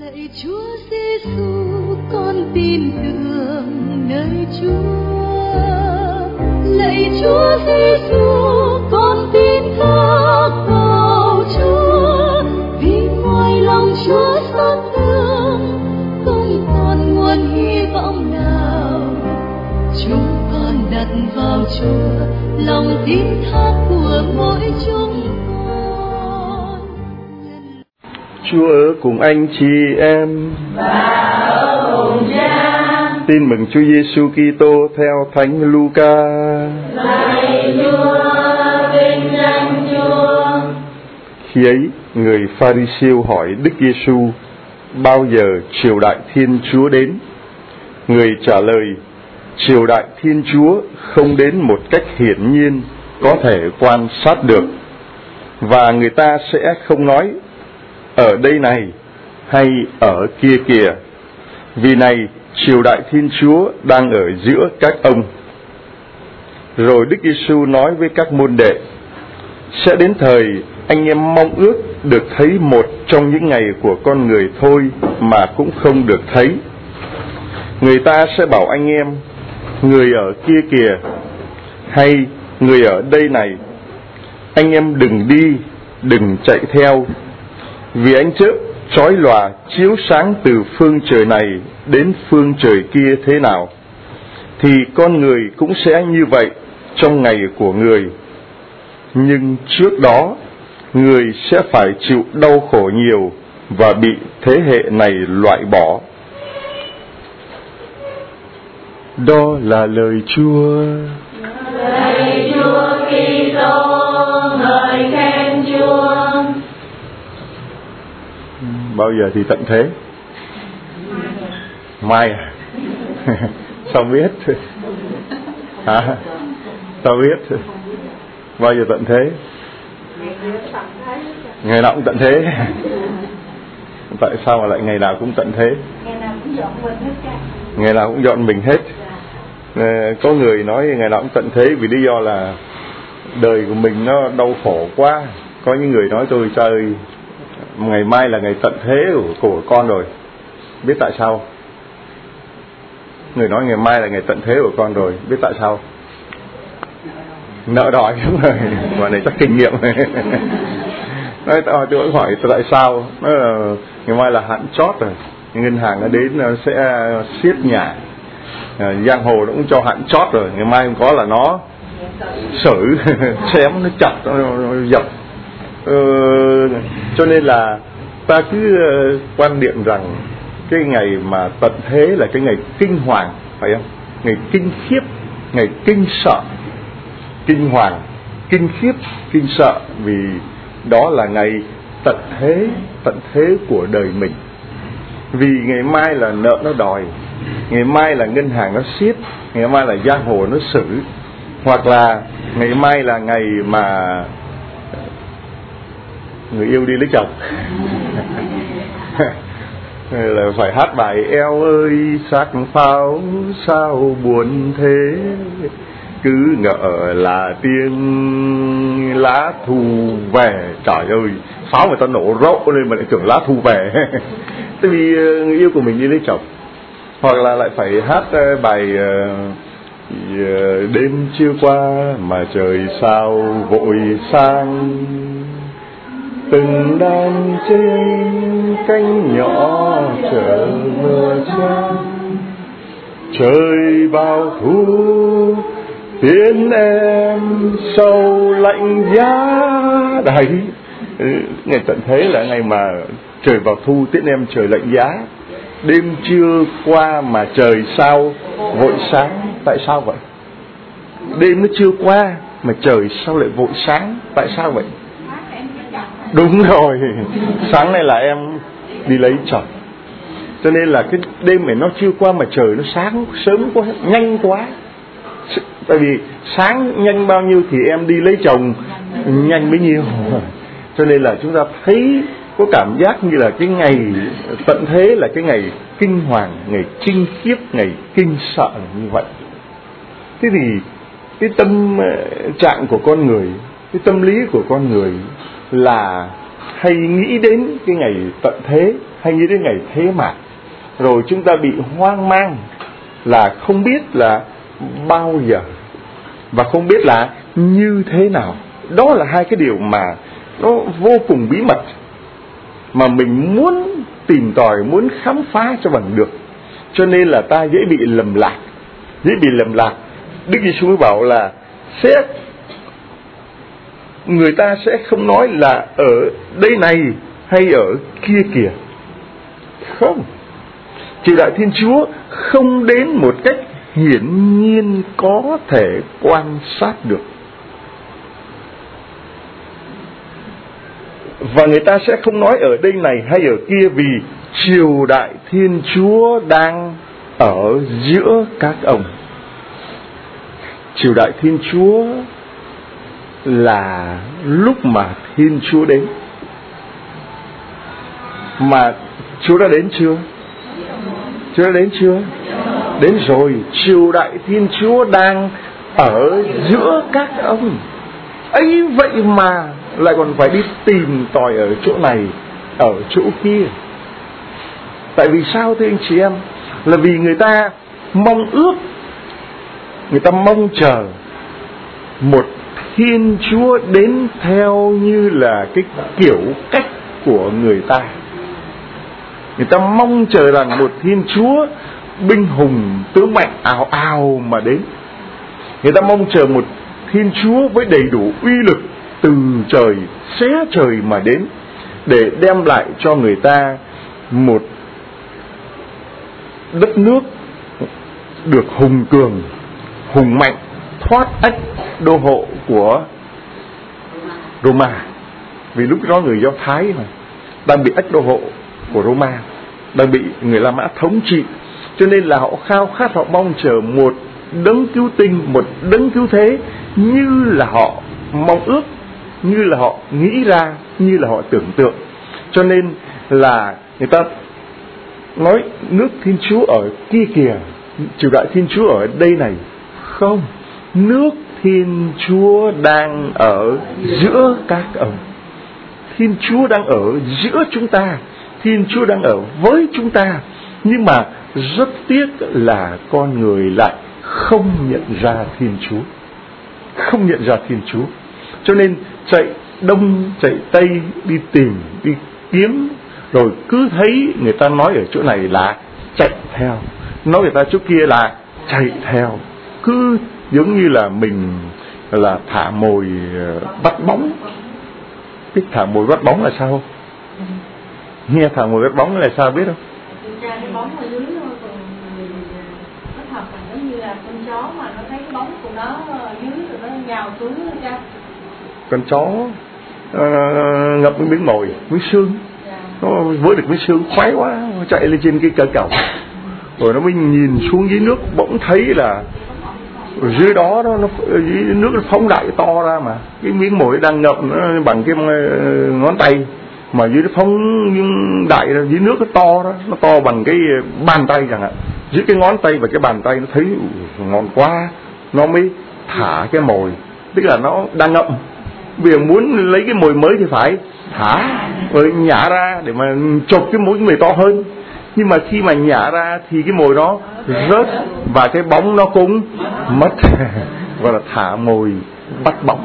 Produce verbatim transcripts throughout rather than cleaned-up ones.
Lạy Chúa Giêsu, con tin tưởng nơi Chúa. Lạy Chúa Giêsu, con tin thác vào Chúa. Vì ngoài lòng Chúa xót thương, không còn nguồn hy vọng nào. Chúng con đặt vào Chúa lòng tin thác của mỗi chúng con. Chúa ở cùng anh chị em và ở cùng Cha. Tin mừng Chúa Giêsu Kitô theo Thánh Luca. Lạy Chúa, vinh danh Chúa. Khi ấy, người Pha-ri-siêu hỏi Đức Giêsu bao giờ triều đại Thiên Chúa đến. Người trả lời: triều đại Thiên Chúa không đến một cách hiển nhiên có thể quan sát được, và người ta sẽ không nói ở đây này hay ở kia kìa, vì này triều đại Thiên Chúa đang ở giữa các ông. Rồi Đức Giêsu nói với các môn đệ: sẽ đến thời anh em mong ước được thấy một trong những ngày của con người thôi mà cũng không được thấy. Người ta sẽ bảo anh em: người ở kia kìa, hay người ở đây này. Anh em đừng đi, đừng chạy theo, vì ánh chớp chói lòa chiếu sáng từ phương trời này đến phương trời kia thế nào, thì con người cũng sẽ như vậy trong ngày của người. Nhưng trước đó, người sẽ phải chịu đau khổ nhiều và bị thế hệ này loại bỏ. Đó là lời Chúa. Lạy Chúa Kitô, ngợi khen Chúa. Bao giờ thì tận thế? Mai à? Sao biết? Hả? Sao biết? Bao giờ tận thế? Ngày nào cũng tận thế. Tại sao mà lại ngày nào cũng tận thế? Ngày nào cũng dọn mình hết. Có người nói ngày nào cũng tận thế vì lý do là đời của mình nó đau khổ quá. Có những người nói tôi trời, ngày mai là ngày tận thế của, của con rồi. Biết tại sao? Người nói ngày mai là ngày tận thế của con rồi. Biết tại sao? Nợ đòi. Đúng rồi. Quả này chắc kinh nghiệm. Nói tôi vẫn hỏi tại sao. Nói là ngày mai là hạn chót rồi, ngân hàng nó đến nó sẽ siết nhà. À, giang hồ nó cũng cho hạn chót rồi, ngày mai không có là nó xử chém, nó chặt, nó, nó dập. ờ, cho nên là ta cứ uh, quan niệm rằng cái ngày mà tận thế là cái ngày kinh hoàng, phải không? Ngày kinh khiếp, ngày kinh sợ, kinh hoàng, kinh khiếp, kinh sợ, vì đó là ngày tận thế, tận thế của đời mình. Vì ngày mai là nợ nó đòi, ngày mai là ngân hàng nó siết, ngày mai là giang hồ nó xử, hoặc là ngày mai là ngày mà người yêu đi lấy chồng. Là phải hát bài eo ơi sắc pháo sao buồn thế, cứ ngỡ là tiếng lá thu về. Trời ơi, pháo người ta nổ rộ lên mà lại tưởng lá thu về. Tại vì người yêu của mình đi lấy chồng. Hoặc là lại phải hát bài đêm chưa qua mà trời sao vội sang, từng đàn trên cánh nhỏ chờ mưa trắng, trời bao thu tiến em sâu lạnh giá. Đấy, ngày tận thế là ngày mà trời vào thu tiễn em trời lạnh giá. Đêm chưa qua mà trời sao vội sáng. Tại sao vậy? Đêm nó chưa qua mà trời sao lại vội sáng. Tại sao vậy? Đúng rồi, sáng nay là em đi lấy chồng. Cho nên là cái đêm này nó chưa qua mà trời nó sáng sớm quá, nhanh quá. Tại vì sáng nhanh bao nhiêu thì em đi lấy chồng nhanh bấy nhiêu. Cho nên là chúng ta thấy có cảm giác như là cái ngày tận thế là cái ngày kinh hoàng, ngày kinh khiếp, ngày kinh sợ như vậy. Thế thì cái tâm trạng của con người, cái tâm lý của con người là hay nghĩ đến cái ngày tận thế, hay nghĩ đến ngày thế mạng, rồi chúng ta bị hoang mang là không biết là bao giờ và không biết là như thế nào. Đó là hai cái điều mà nó vô cùng bí mật mà mình muốn tìm tòi, muốn khám phá cho bằng được. Cho nên là ta dễ bị lầm lạc, dễ bị lầm lạc. Đức Giêsu mới bảo là sẽ người ta sẽ không nói là ở đây này hay ở kia kìa. Không, triều đại Thiên Chúa không đến một cách hiển nhiên có thể quan sát được. Và người ta sẽ không nói ở đây này hay ở kia, vì triều đại Thiên Chúa đang ở giữa các ông. Triều đại Thiên Chúa là lúc mà Thiên Chúa đến. Mà Chúa đã đến chưa? Chúa đã đến chưa? Đến rồi. Triều đại Thiên Chúa đang ở giữa các ông. Ấy vậy mà lại còn phải đi tìm tòi ở chỗ này, ở chỗ kia. Tại vì sao thưa anh chị em? Là vì người ta mong ước, người ta mong chờ một Thiên Chúa đến theo như là cái kiểu cách của người ta. Người ta mong chờ rằng một Thiên Chúa binh hùng tướng mạnh ào ào mà đến. Người ta mong chờ một Thiên Chúa với đầy đủ uy lực từ trời xé trời mà đến, để đem lại cho người ta một đất nước được hùng cường, hùng mạnh, thoát ách đô hộ của Roma. Vì lúc đó người Do Thái mà đang bị ách đô hộ của Roma, đang bị người La Mã thống trị, cho nên là họ khao khát, họ mong chờ một đấng cứu tinh, một đấng cứu thế như là họ mong ước, như là họ nghĩ ra, như là họ tưởng tượng. Cho nên là người ta nói nước Thiên Chúa ở kia kìa, triều đại Thiên Chúa ở đây này. Không, nước Thiên Chúa đang ở giữa các ông. Thiên Chúa đang ở giữa chúng ta, Thiên Chúa đang ở với chúng ta. Nhưng mà rất tiếc là con người lại không nhận ra Thiên Chúa, không nhận ra Thiên Chúa. Cho nên chạy đông chạy tây đi tìm, đi kiếm, rồi cứ thấy người ta nói ở chỗ này là chạy theo, nói người ta chỗ kia là chạy theo. Cứ giống như là mình là thả mồi bắt bóng. Biết thả mồi bắt bóng là sao? Nghe thả mồi bắt bóng là sao biết không? Cái bóng ở dưới còn nó thật là giống như là con chó mà nó thấy cái bóng của nó ở dưới rồi nó nhào xuống ra. Con chó uh, ngập miếng mồi, miếng xương, nó với được miếng xương khoái quá, nó chạy lên trên cái cờ cầu, rồi nó mới nhìn xuống dưới nước, bỗng thấy là ở dưới đó nó, nó dưới nước nó phóng đại to ra, mà cái miếng mồi đang ngậm nó bằng cái ngón tay, mà dưới nó phóng đại ra, dưới nước nó to đó, nó to bằng cái bàn tay chẳng hạn. Dưới cái ngón tay và cái bàn tay nó thấy ngon quá, nó mới thả cái mồi, tức là nó đang ngậm. Bây giờ muốn lấy cái mồi mới thì phải thả rồi nhả ra để mà chộp cái mồi mồi to hơn. Nhưng mà khi mà nhả ra thì cái mồi đó rớt và cái bóng nó cũng mất. Gọi là thả mồi bắt bóng.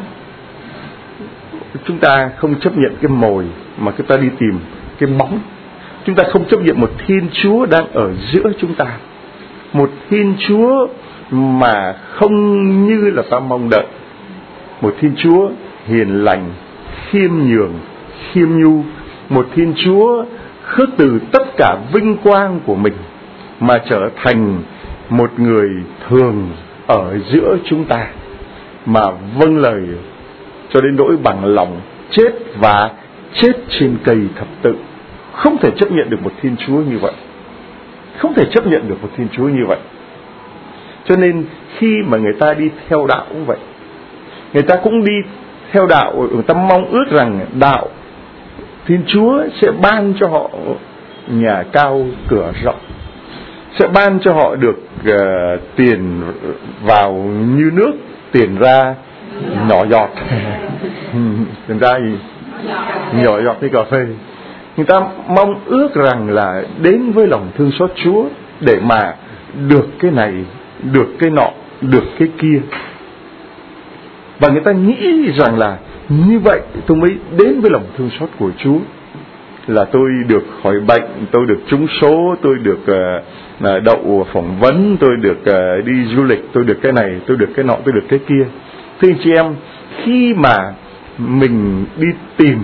Chúng ta không chấp nhận cái mồi mà chúng ta đi tìm cái bóng. Chúng ta không chấp nhận một Thiên Chúa đang ở giữa chúng ta, một Thiên Chúa mà không như là ta mong đợi, một Thiên Chúa hiền lành, khiêm nhường, khiêm nhu, một Thiên Chúa khước từ tất cả vinh quang của mình mà trở thành một người thường ở giữa chúng ta, mà vâng lời cho đến nỗi bằng lòng chết và chết trên cây thập tự. Không thể chấp nhận được một Thiên Chúa như vậy, không thể chấp nhận được một Thiên Chúa như vậy. Cho nên khi mà người ta đi theo đạo cũng vậy, người ta cũng đi theo đạo, người ta mong ước rằng đạo Thiên Chúa sẽ ban cho họ nhà cao cửa rộng, sẽ ban cho họ được uh, tiền vào như nước, tiền ra nhỏ giọt. Tiền ra gì nhỏ giọt như cà phê. Người ta mong ước rằng là đến với lòng thương xót Chúa để mà được cái này, được cái nọ, được cái kia. Và người ta nghĩ rằng là như vậy tôi mới đến với lòng thương xót của Chúa, là tôi được khỏi bệnh, tôi được trúng số, tôi được uh, đậu phỏng vấn, tôi được uh, đi du lịch, tôi được cái này, tôi được cái nọ, tôi được cái kia. Thưa anh chị em, khi mà mình đi tìm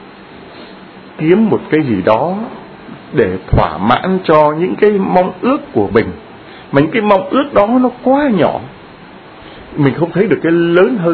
kiếm một cái gì đó để thỏa mãn cho những cái mong ước của mình, mà những cái mong ước đó nó quá nhỏ, mình không thấy được cái lớn hơn.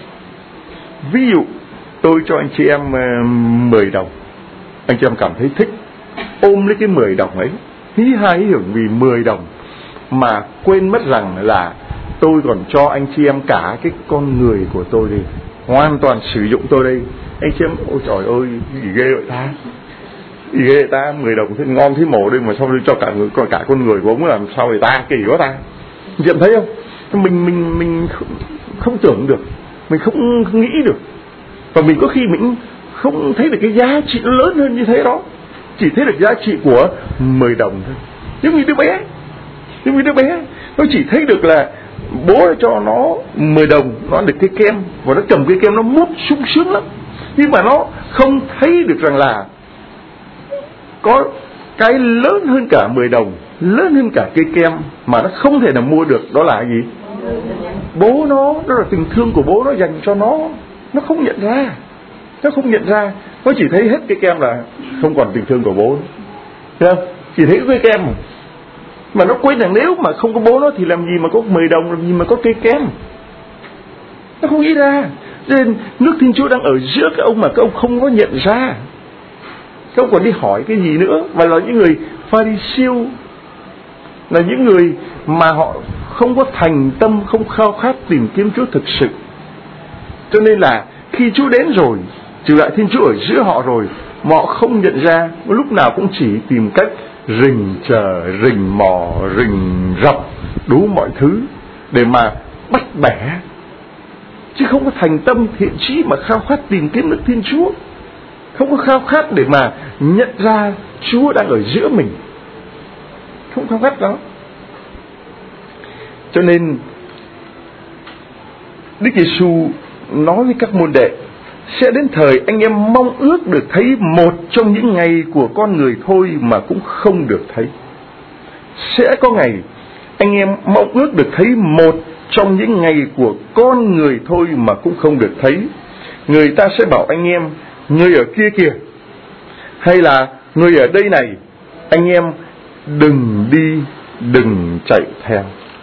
Ví dụ tôi cho anh chị em mười đồng, anh chị em cảm thấy thích, ôm lấy cái mười đồng ấy, hí hai hí hưởng vì mười đồng, mà quên mất rằng là tôi còn cho anh chị em cả cái con người của tôi đi, hoàn toàn sử dụng tôi đây. Anh chị em, ôi trời ơi, gì ghê vậy ta, gì ghê vậy ta, mười đồng thế ngon thế mổ đây mà sao cho cả người, cả con người của ông làm sao vậy ta, kỳ quá ta. Anh chị em thấy không? Mình mình mình không, không tưởng được, mình không nghĩ được, và mình có khi mình không thấy được cái giá trị lớn hơn như thế đó, chỉ thấy được giá trị của mười đồng thôi. Giống như đứa bé, giống như đứa bé, nó chỉ thấy được là bố cho nó mười đồng, nó được cái kem, và nó cầm cái kem nó mút sung sướng lắm, nhưng mà nó không thấy được rằng là có cái lớn hơn cả mười đồng, lớn hơn cả cây kem mà nó không thể nào mua được. Đó là gì? Bố nó, đó là tình thương của bố nó dành cho nó. Nó không nhận ra, nó không nhận ra, nó chỉ thấy hết cái kem là không còn tình thương của bố, thấy không? Chỉ thấy cái kem mà, mà nó quên rằng nếu mà không có bố nó thì làm gì mà có mười đồng, làm gì mà có cây kem. Nó không nghĩ ra. Nên nước Thiên Chúa đang ở giữa các ông mà các ông không có nhận ra. Các ông còn đi hỏi cái gì nữa. Và là những người Pha-ri-siêu, là những người mà họ không có thành tâm, không khao khát tìm kiếm Chúa thực sự. Cho nên là khi Chúa đến rồi, trừ lại Thiên Chúa ở giữa họ rồi, mà họ không nhận ra, lúc nào cũng chỉ tìm cách rình chờ, rình mò, rình rọc đủ mọi thứ để mà bắt bẻ, chứ không có thành tâm thiện chí mà khao khát tìm kiếm được Thiên Chúa, không có khao khát để mà nhận ra Chúa đang ở giữa mình, không khao khát đó. Cho nên Đức Giêsu nói với các môn đệ, sẽ đến thời anh em mong ước được thấy một trong những ngày của con người thôi mà cũng không được thấy. Sẽ có ngày anh em mong ước được thấy một trong những ngày của con người thôi mà cũng không được thấy. Người ta sẽ bảo anh em, người ở kia kìa, hay là người ở đây này, anh em đừng đi, đừng chạy theo.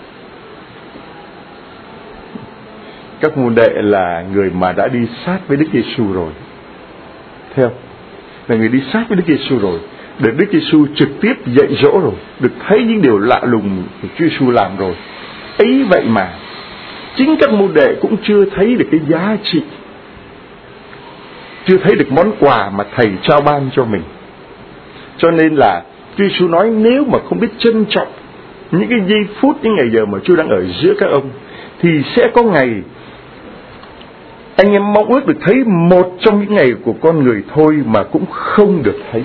Các môn đệ là người mà đã đi sát với Đức Giêsu rồi, theo là người đi sát với Đức Giêsu rồi, được Đức Giêsu trực tiếp dạy dỗ rồi, được thấy những điều lạ lùng của Chúa Giêsu làm rồi. Ấy vậy mà chính các môn đệ cũng chưa thấy được cái giá trị, chưa thấy được món quà mà Thầy trao ban cho mình. Cho nên là Chúa Giêsu nói, nếu mà không biết trân trọng những cái giây phút, những ngày giờ mà Chúa đang ở giữa các ông, thì sẽ có ngày anh em mong ước được thấy một trong những ngày của con người thôi mà cũng không được thấy.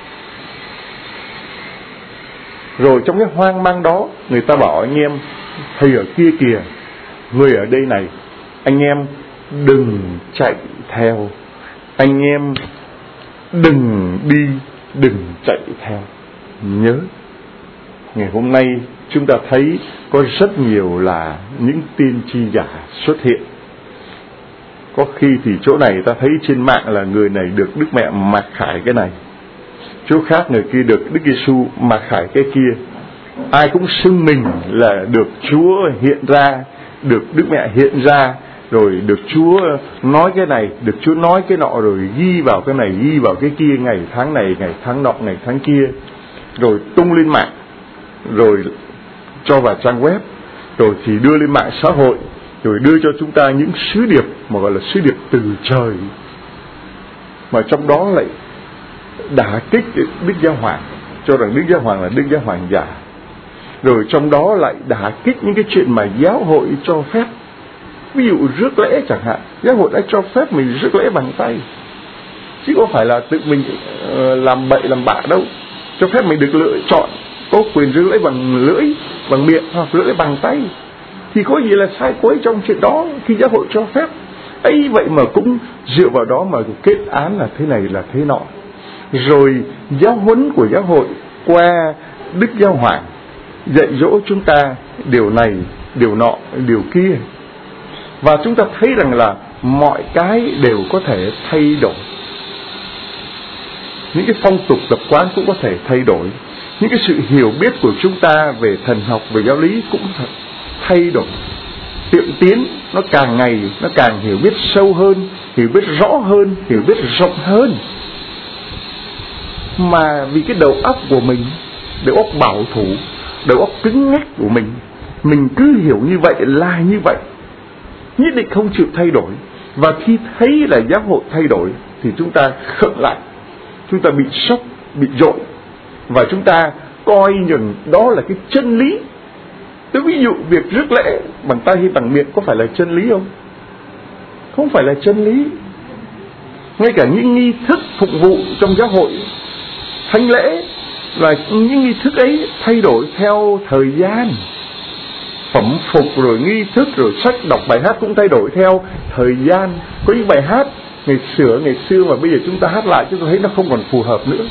Rồi trong cái hoang mang đó, người ta bảo anh em, Thầy ở kia kìa, người ở đây này, anh em đừng chạy theo, anh em đừng đi, đừng chạy theo. Nhớ, ngày hôm nay chúng ta thấy có rất nhiều là những tiên tri giả xuất hiện. Có khi thì chỗ này ta thấy trên mạng là người này được Đức Mẹ mặc khải cái này, chỗ khác người kia được Đức Giêsu mặc khải cái kia. Ai cũng xưng mình là được Chúa hiện ra, được Đức Mẹ hiện ra, rồi được Chúa nói cái này, được Chúa nói cái nọ, rồi ghi vào cái này, ghi vào cái kia, ngày tháng này, ngày tháng nọ, ngày tháng kia, rồi tung lên mạng, rồi cho vào trang web, rồi thì đưa lên mạng xã hội, rồi đưa cho chúng ta những sứ điệp mà gọi là sứ điệp từ trời, mà trong đó lại đả kích Đức Giáo Hoàng, cho rằng Đức Giáo Hoàng là Đức Giáo Hoàng giả, rồi trong đó lại đả kích những cái chuyện mà giáo hội cho phép. Ví dụ rước lễ chẳng hạn, giáo hội đã cho phép mình rước lễ bằng tay, chứ có phải là tự mình uh, làm bậy làm bạ đâu. Cho phép mình được lựa chọn, có quyền giữ lưỡi bằng lưỡi, bằng miệng hoặc giữ lưỡi bằng tay, thì có gì là sai quấy trong chuyện đó khi giáo hội cho phép. ấy vậy mà cũng dựa vào đó mà kết án là thế này là thế nọ. Rồi giáo huấn của giáo hội qua Đức Giáo Hoàng dạy dỗ chúng ta điều này, điều nọ, điều kia. Và chúng ta thấy rằng là mọi cái đều có thể thay đổi. Những cái phong tục tập quán cũng có thể thay đổi. Những cái sự hiểu biết của chúng ta về thần học, về giáo lý cũng thay đổi. Tiệm tiến nó càng ngày nó càng hiểu biết sâu hơn, hiểu biết rõ hơn, hiểu biết rộng hơn. Mà vì cái đầu óc của mình, đầu óc bảo thủ, đầu óc cứng ngắc của mình, mình cứ hiểu như vậy là như vậy, nhất định không chịu thay đổi. Và khi thấy là giáo hội thay đổi thì chúng ta khựng lại, chúng ta bị sốc, bị dội, và chúng ta coi nhường đó là cái chân lý. Tôi ví dụ việc rước lễ bằng tay hay bằng miệng có phải là chân lý không? Không phải là chân lý. Ngay cả những nghi thức phục vụ trong giáo hội thánh lễ là những nghi thức ấy thay đổi theo thời gian. Phẩm phục rồi nghi thức rồi sách đọc bài hát cũng thay đổi theo thời gian. Có những bài hát ngày xưa ngày xưa mà bây giờ chúng ta hát lại chúng ta thấy nó không còn phù hợp nữa,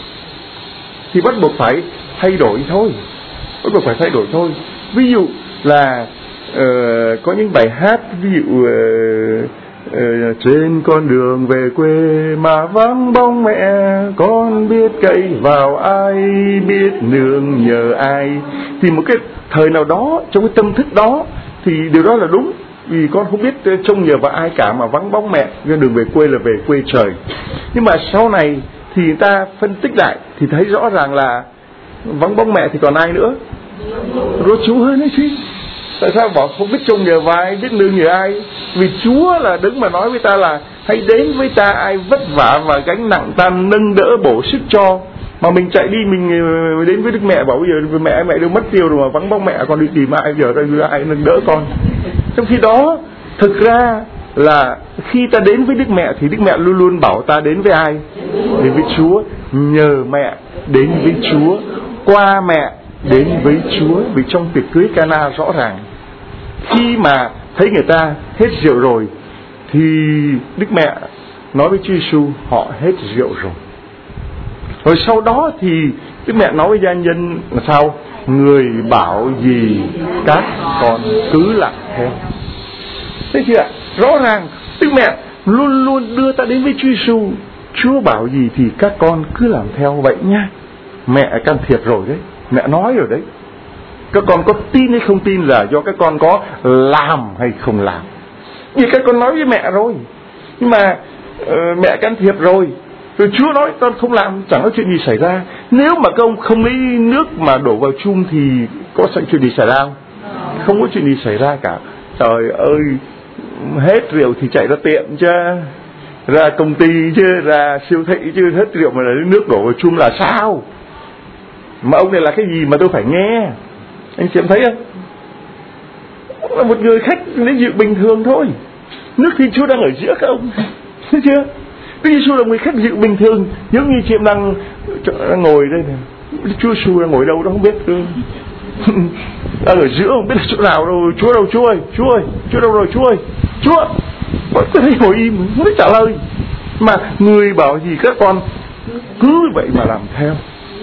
thì bắt buộc phải thay đổi thôi, bắt buộc phải thay đổi thôi. Ví dụ là uh, có những bài hát, ví dụ uh, uh, trên con đường về quê mà vắng bóng mẹ, con biết cậy vào ai, biết nương nhờ ai. Thì một cái thời nào đó trong cái tâm thức đó thì điều đó là đúng, vì con không biết trông nhờ vào ai cả mà vắng bóng mẹ, nên đường về quê là về quê trời. Nhưng mà sau này thì người ta phân tích lại thì thấy rõ ràng là vắng bóng mẹ thì còn ai nữa? Rồi Chúa hơn ấy chứ. Tại sao bảo không biết trông nhờ vào ai, biết nương nhờ ai? Vì Chúa là đứng mà nói với ta là hãy đến với ta ai vất vả và gánh nặng ta nâng đỡ bổ sức cho. Mà mình chạy đi, mình đến với Đức Mẹ bảo bây giờ mẹ mẹ đều mất tiêu rồi mà vắng bóng mẹ, con đi tìm ai giờ đây ai nâng đỡ con. Trong khi đó thực ra là khi ta đến với Đức Mẹ thì Đức Mẹ luôn luôn bảo ta đến với ai? Đến với Chúa. Nhờ mẹ đến với Chúa, qua mẹ đến với Chúa. Vì trong tiệc cưới Cana rõ ràng, khi mà thấy người ta hết rượu rồi thì Đức Mẹ nói với Chúa Giêsu họ hết rượu rồi. Rồi sau đó thì Đức Mẹ nói với gia nhân là sao? Người bảo gì các con cứ làm theo. Thấy chưa? Rõ ràng Đức Mẹ luôn luôn đưa ta đến với Chúa Giêsu. Chúa bảo gì thì các con cứ làm theo vậy nha. Mẹ can thiệp rồi đấy, mẹ nói rồi đấy. Các con có tin hay không tin là do các con có làm hay không làm. Vì các con nói với mẹ rồi, nhưng mà uh, mẹ can thiệp rồi, rồi Chúa nói con không làm, chẳng có chuyện gì xảy ra. Nếu mà các ông không lấy nước mà đổ vào chum thì có chuyện gì xảy ra không? Không có chuyện gì xảy ra cả. Trời ơi, hết rượu thì chạy ra tiệm chứ, ra công ty chứ, ra siêu thị chứ, hết rượu mà lấy nước đổ vào chum là sao? Mà ông này là cái gì mà tôi phải nghe? Anh chị em thấy không? Ông là một người khách đến dự bình thường thôi. Nước Thiên Chúa đang ở giữa các ông, thấy chưa? Đức Giêsu là người khách dự bình thường, giống như chị em đang, đang ngồi đây này. Chúa Giêsu đang ngồi đâu đó không biết. Đang ở giữa không biết là chỗ nào đâu. Chúa đâu Chúa ơi, Chúa ơi, Chúa đâu rồi Chúa ơi, Chúa. Tôi thấy ngồi im không biết trả lời. Mà người bảo gì các con cứ vậy mà làm theo.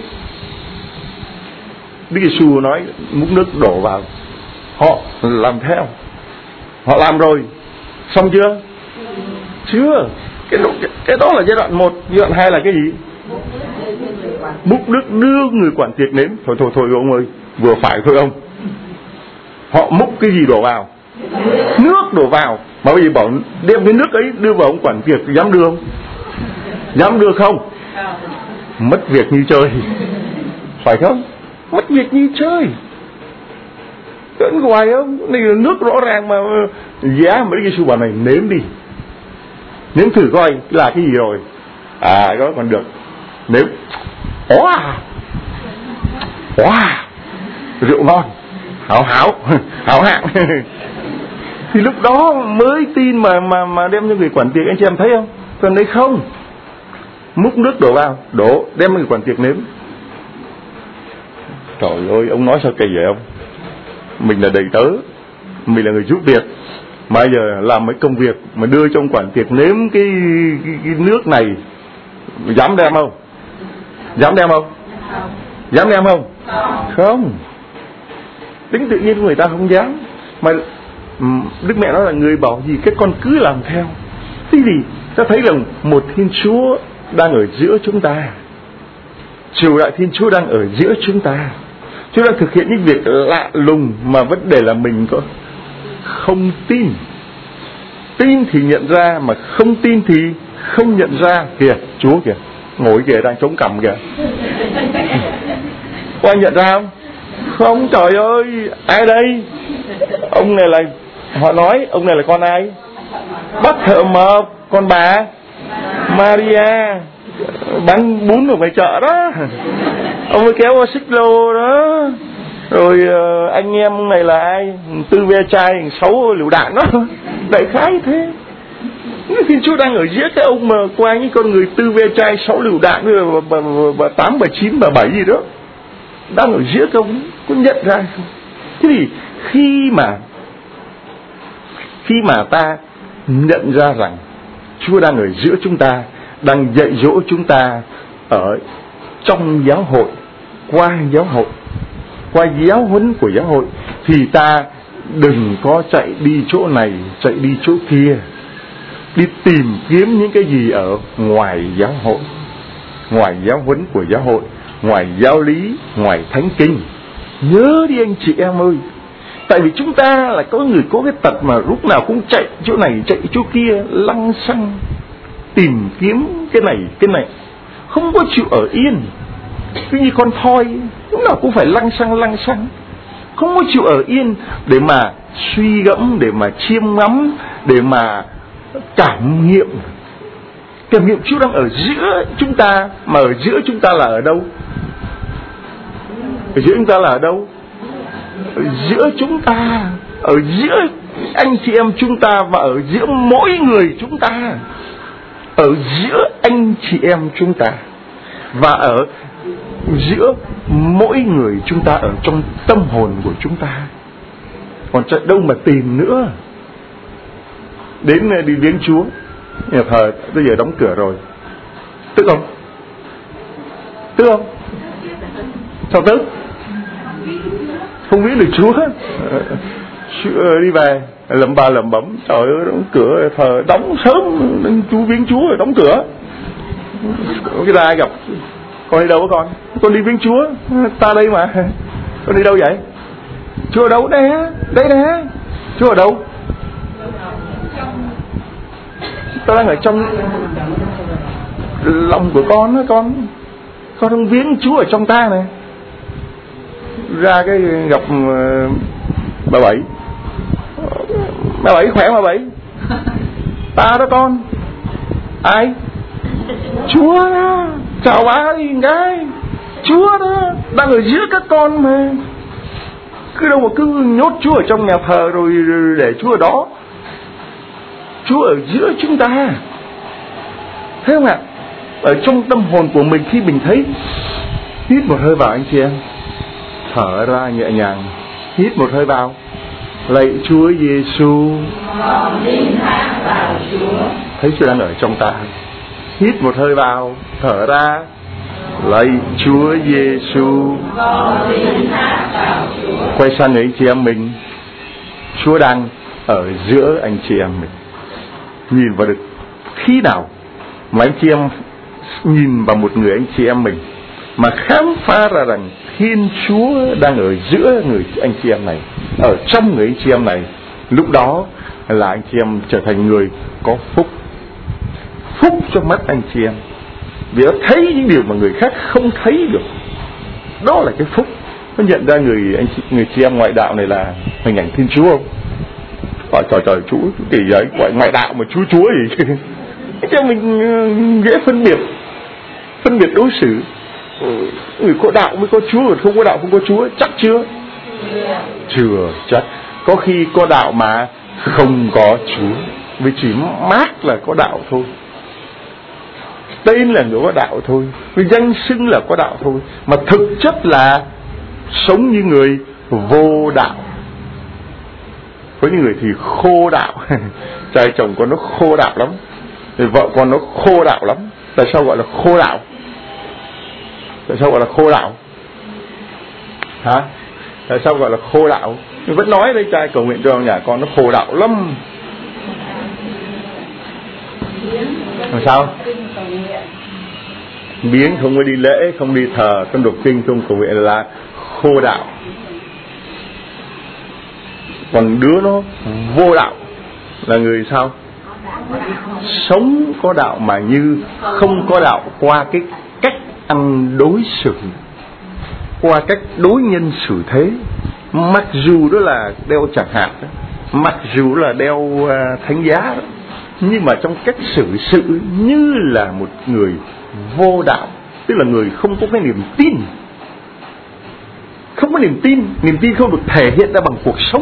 Đức Giêsu nói múc nước đổ vào, họ làm theo. Họ làm rồi, xong chưa? Chưa. Cái, cái, cái đó là giai đoạn một. Giai đoạn hai là cái gì? Múc nước đưa người quản tiệc nếm. Thôi thôi thôi ông ơi, vừa phải thôi ông. Họ múc cái gì đổ vào? Nước đổ vào. Mà bây giờ bảo đem cái nước ấy đưa vào ông quản tiệc, dám đưa không? Dám đưa không? Mất việc như chơi, phải không? Mất việc như chơi. Vẫn hoài không? Này là nước rõ ràng mà giá mà Đức Giêsu bảo này nếm đi, nếm thử coi là cái gì rồi. À cái đó còn được. Nếm. Wow, wow, rượu ngon, hảo hảo, hảo hạng. Thì lúc đó mới tin mà mà mà đem cho người quản tiệc. Anh chị em thấy không? Còn đấy không. múc nước đổ vào, đổ đem cái quản tiệc nếm. Trời ơi, ông nói sao kỳ vậy ông? Mình là đầy tớ, mình là người giúp việc, mà giờ làm mấy công việc mà đưa trong quản tiệc nếm cái, cái, cái nước này, dám đem không? Dám đem không? Dám đem không? Không. Tính tự nhiên người ta không dám. Mà Đức Mẹ nói là người bảo gì các con cứ làm theo. Thế thì ta thấy là một Thiên Chúa đang ở giữa chúng ta, triều đại Thiên Chúa đang ở giữa chúng ta. Chúng ta thực hiện những việc lạ lùng mà vấn đề là mình có không tin. Tin thì nhận ra, mà không tin thì không nhận ra. Kìa, Chúa kìa, ngồi kìa, đang chống cằm kìa. Có ai nhận ra không? Không, trời ơi, ai đây? Ông này là, họ nói ông này là con ai? Bác thợ mộc, con bà Maria bán bún ở ngoài chợ đó. Ông ấy kéo xích lô đó. Rồi uh, anh em này là ai? Tư ve chai sáu lựu đạn đó. Đại khái thế. Thiên Chúa đang ở giữa cái ông mà qua những con người tư ve chai sáu lựu đạn và tám, bà chín, bà bảy gì đó. Đang ở giữa cái ông, có nhận ra không? Thế thì khi mà Khi mà ta nhận ra rằng Chúa đang ở giữa chúng ta, đang dạy dỗ chúng ta ở trong giáo hội, qua giáo hội, qua giáo huấn của giáo hội, thì ta đừng có chạy đi chỗ này, chạy đi chỗ kia, đi tìm kiếm những cái gì ở ngoài giáo hội, ngoài giáo huấn của giáo hội, ngoài giáo lý, ngoài thánh kinh. Nhớ đi anh chị em ơi. Tại vì chúng ta là có người có cái tật mà lúc nào cũng chạy chỗ này, chạy chỗ kia, lăng xăng tìm kiếm cái này, cái này, không có chịu ở yên. Cứ như con thoi, lúc nào cũng phải lăng xăng, lăng xăng, không có chịu ở yên để mà suy gẫm, để mà chiêm ngắm, để mà cảm nghiệm. Cảm nghiệm Chúa đang ở giữa chúng ta. Mà ở giữa chúng ta là ở đâu? Ở giữa chúng ta là ở đâu? Ở giữa chúng ta, ở giữa anh chị em chúng ta, và ở giữa mỗi người chúng ta. Ở giữa anh chị em chúng ta, và ở giữa mỗi người chúng ta, ở trong tâm hồn của chúng ta. Còn chạy đâu mà tìm nữa. Đến đi viếng Chúa, nhà thờ bây giờ đóng cửa rồi, tức không? Tức không? Sao tức? Không biết được Chúa. Đi về lẩm bà lẩm bẩm, trời ơi, đóng cửa thờ, đóng sớm, chú viếng Chúa rồi đóng cửa. Cái ta ai gặp con đi đâu con? Con đi viếng Chúa. Ta đây mà. Con đi đâu vậy? Chúa ở đâu? Đây á, đây nè. Chúa ở đâu? Ta đang ở trong lòng của con đó con. Con không viếng Chúa ở trong ta này. Ra cái gặp uh, bà Bảy. Bà Bảy khỏe bà Bảy. Ta đó con. Ai? Chúa đó. Chào bà đi cái. Chúa đó đang ở giữa các con mà. Cứ đâu mà cứ nhốt Chúa ở trong nhà thờ rồi để Chúa ở đó. Chúa ở giữa chúng ta. Thấy không ạ? Ở trong tâm hồn của mình, khi mình thấy, hít một hơi vào anh chị em, thở ra nhẹ nhàng, hít một hơi vào, lạy Chúa Giêsu, thấy Chúa đang ở trong ta. Hít một hơi vào, thở ra, lạy Chúa Giêsu. Quay sang người anh chị em mình, Chúa đang ở giữa anh chị em mình. Nhìn vào được khi nào mà anh chị em nhìn vào một người anh chị em mình mà khám phá ra rằng Thiên Chúa đang ở giữa người anh chị em này, ở trong người anh chị em này, lúc đó là anh chị em trở thành người có phúc. Phúc trong mắt anh chị em, vì nó thấy những điều mà người khác không thấy được. Đó là cái phúc. Có nhận ra người anh chị, người chị em ngoại đạo này là hình ảnh Thiên Chúa không? Trời trời trời, chú kỳ vậy, gọi ngoại đạo mà chú Chúa gì? Cho mình dễ phân biệt, phân biệt đối xử. Người có đạo mới có Chúa, không có đạo không có Chúa, chắc chưa? Chưa chắc. Có khi có đạo mà không có Chúa, vì chỉ mát là có đạo thôi. tên là người có đạo thôi, với danh xưng là có đạo thôi, mà thực chất là sống như người vô đạo. Có những người thì khô đạo. Trai chồng con nó khô đạo lắm, vợ con nó khô đạo lắm. Tại sao gọi là khô đạo? Tại sao gọi là khô đạo? Hả? Tại sao gọi là khô đạo? Nhưng vẫn nói đây, trai cầu nguyện cho nhà con nó khô đạo lắm. Làm sao? Biếng, không có đi lễ, không đi thờ, không đọc kinh, không cầu nguyện là khô đạo. Còn đứa nó vô đạo là người sao? Sống có đạo mà như không có đạo, qua cái cách ăn đối xử, qua cách đối nhân xử thế. Mặc dù đó là đeo chẳng hạn, mặc dù là đeo thánh giá, nhưng mà trong cách xử sự như là một người vô đạo. Tức là người không có cái niềm tin. Không có niềm tin. Niềm tin không được thể hiện ra bằng cuộc sống.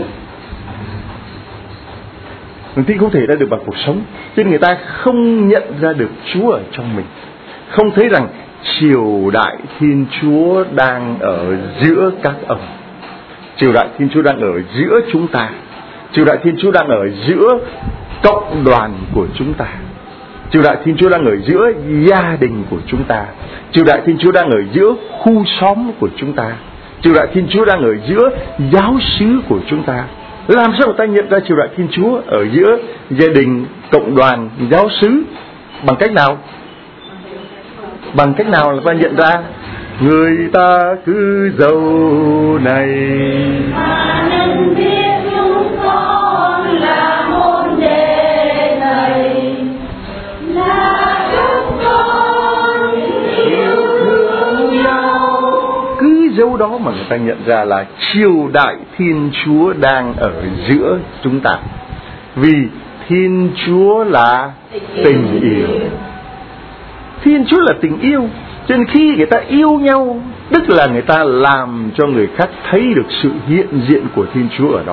Niềm tin không thể ra được bằng cuộc sống. Cho nên người ta không nhận ra được Chúa ở trong mình, không thấy rằng triều đại Thiên Chúa đang ở giữa các ông. Triều đại Thiên Chúa đang ở giữa chúng ta. Triều đại Thiên Chúa đang ở giữa cộng đoàn của chúng ta. Triều đại Thiên Chúa đang ở giữa gia đình của chúng ta. Triều đại Thiên Chúa đang ở giữa khu xóm của chúng ta. Triều đại Thiên Chúa đang ở giữa giáo xứ của chúng ta. Làm sao người ta nhận ra triều đại Thiên Chúa ở giữa gia đình, cộng đoàn, giáo xứ? Bằng cách nào? Bằng cách nào là ta nhận ra? Người ta cứ giàu này nên biết chúng con là môn đệ này, là chúng con yêu thương nhau. Cứ dấu đó mà người ta nhận ra là triều đại Thiên Chúa đang ở giữa chúng ta. Vì Thiên Chúa là tình yêu. Thiên Chúa là tình yêu. Cho nên khi người ta yêu nhau, tức là người ta làm cho người khác thấy được sự hiện diện của Thiên Chúa ở đó.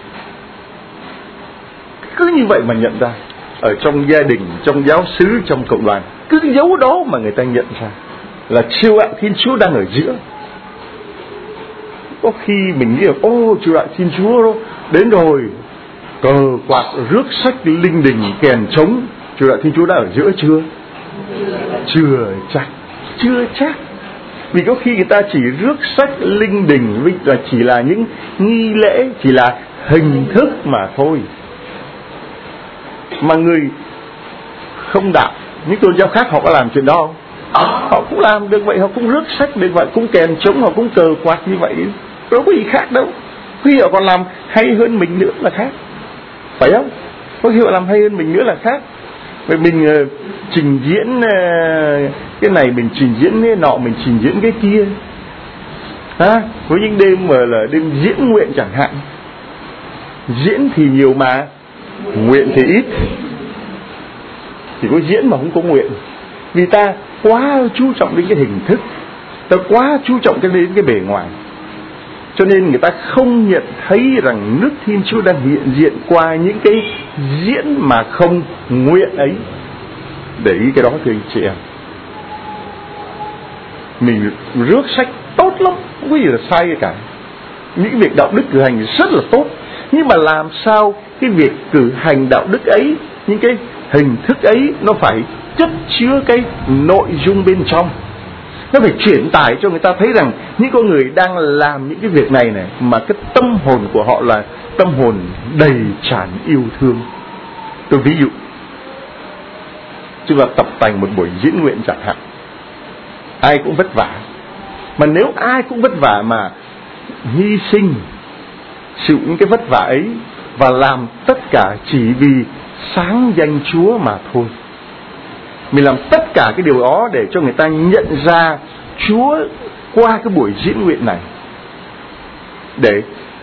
Cứ như vậy mà nhận ra. Ở trong gia đình, trong giáo xứ, trong cộng đoàn, cứ dấu đó mà người ta nhận ra là triều đại Thiên Chúa đang ở giữa. Có khi mình nghĩ là ô, triều đại Thiên Chúa đến rồi, cờ quạt rước sách linh đình kèn trống, triều đại Thiên Chúa đã ở giữa chưa? Chưa chắc. Chưa chắc. Vì có khi người ta chỉ rước sách linh đình và chỉ là những nghi lễ, chỉ là hình thức mà thôi. Mà người không đạo, những tôn giáo khác họ có làm chuyện đó không? Họ cũng làm được vậy, họ cũng rước sách được vậy, cũng kèn trống, họ cũng cờ quạt như vậy. Đâu có gì khác đâu. Khi họ còn làm hay hơn mình nữa là khác, phải không? Có khi họ làm hay hơn mình nữa là khác. Vậy mình uh, trình diễn uh, cái này, mình trình diễn cái nọ, mình trình diễn cái kia. À, có những đêm mà là đêm diễn nguyện chẳng hạn. Diễn thì nhiều mà nguyện thì ít. Chỉ có diễn mà không có nguyện. Vì ta quá chú trọng đến cái hình thức, ta quá chú trọng đến cái bề ngoài, cho nên người ta không nhận thấy rằng nước Thiên Chúa đang hiện diện qua những cái diễn mà không nguyện ấy. Để ý cái đó thưa anh chị em. Mình rước sách tốt lắm, không có gì là sai cả. Những việc đạo đức cử hành rất là tốt. Nhưng mà làm sao cái việc cử hành đạo đức ấy, những cái hình thức ấy, nó phải chất chứa cái nội dung bên trong. Nó phải truyền tải cho người ta thấy rằng những con người đang làm những cái việc này này, mà cái tâm hồn của họ là tâm hồn đầy tràn yêu thương. Tôi ví dụ, chúng ta tập tành một buổi diễn nguyện chẳng hạn. Ai cũng vất vả. Mà nếu ai cũng vất vả mà hy sinh chịu những cái vất vả ấy và làm tất cả chỉ vì sáng danh Chúa mà thôi, mình làm tất cả cái điều đó để cho người ta nhận ra Chúa qua cái buổi diễn nguyện này, để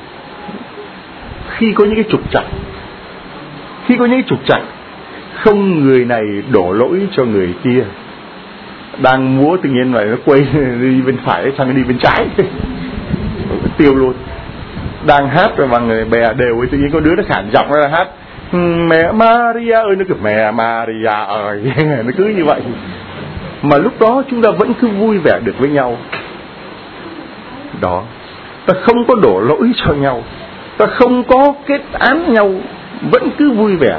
khi có những cái trục trặc, khi có những cái trục trặc, không người này đổ lỗi cho người kia. Đang múa tự nhiên vậy nó quay đi bên phải sang đi bên trái tiêu luôn. Đang hát rồi bằng người bè đều ấy, tự nhiên có đứa nó khản giọng ra hát mẹ Maria ơi, nó kiểu mẹ Maria ơi nó cứ như vậy. mà lúc đó chúng ta vẫn cứ vui vẻ được với nhau. Đó, ta không có đổ lỗi cho nhau, ta không có kết án nhau, vẫn cứ vui vẻ.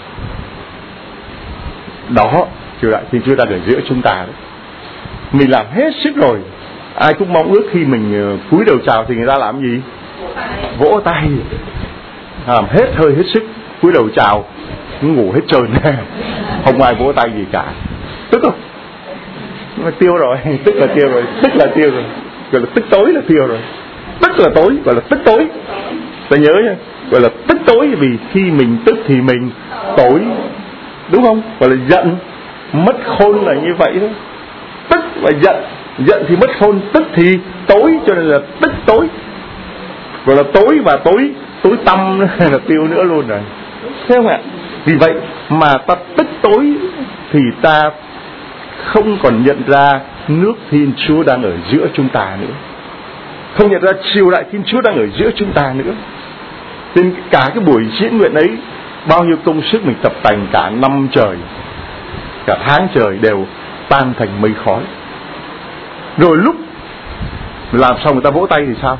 Đó, triều đại Thiên Chúa đang ở giữa chúng ta đấy. Mình làm hết sức rồi, ai cũng mong ước khi mình cúi đầu chào thì người ta làm gì? Vỗ tay. Làm hết hơi hết sức, cúi đầu chào, ngủ hết trơn, không ai vỗ tay gì cả. Tức không? Mà tiêu rồi, tức là tiêu rồi, tức là tiêu rồi, gọi là tức tối là tiêu rồi. Tức là tối, gọi là tức tối. Ta nhớ nha, gọi là tức tối vì khi mình tức thì mình tối, đúng không? Gọi là giận, mất khôn là như vậy đó. Tức và giận, giận thì mất khôn, tức thì tối, cho nên là tức tối. Gọi là tối và tối, tối tăm là tiêu nữa luôn rồi. Thấy không ạ? Vì vậy mà ta tức tối thì ta không còn nhận ra nước Thiên Chúa đang ở giữa chúng ta nữa, không nhận ra triều đại Thiên Chúa đang ở giữa chúng ta nữa. Nên cả cái buổi diễn nguyện ấy, bao nhiêu công sức mình tập tành cả năm trời, cả tháng trời đều tan thành mây khói. Rồi lúc làm xong người ta vỗ tay thì sao?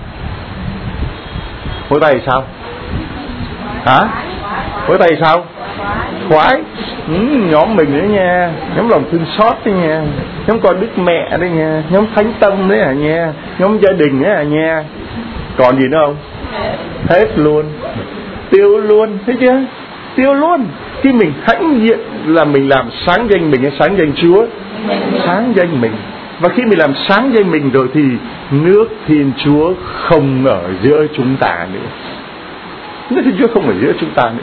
Vỗ tay thì sao? Hả? Vỗ tay thì sao? Khoái. Ừ, nhóm mình đấy nha, nhóm lòng thương xót đấy nha, nhóm con Đức Mẹ đấy nha, nhóm Thánh Tâm đấy à nha, nhóm gia đình đấy à nha. Còn gì nữa không? Hết luôn, tiêu luôn, thấy chưa? Tiêu luôn. Khi mình hãnh diện là mình làm sáng danh mình hay sáng danh Chúa? Sáng danh mình. Và khi mình làm sáng danh mình rồi thì nước Thiên Chúa không ở giữa chúng ta nữa. Nước Thiên Chúa không ở giữa chúng ta nữa.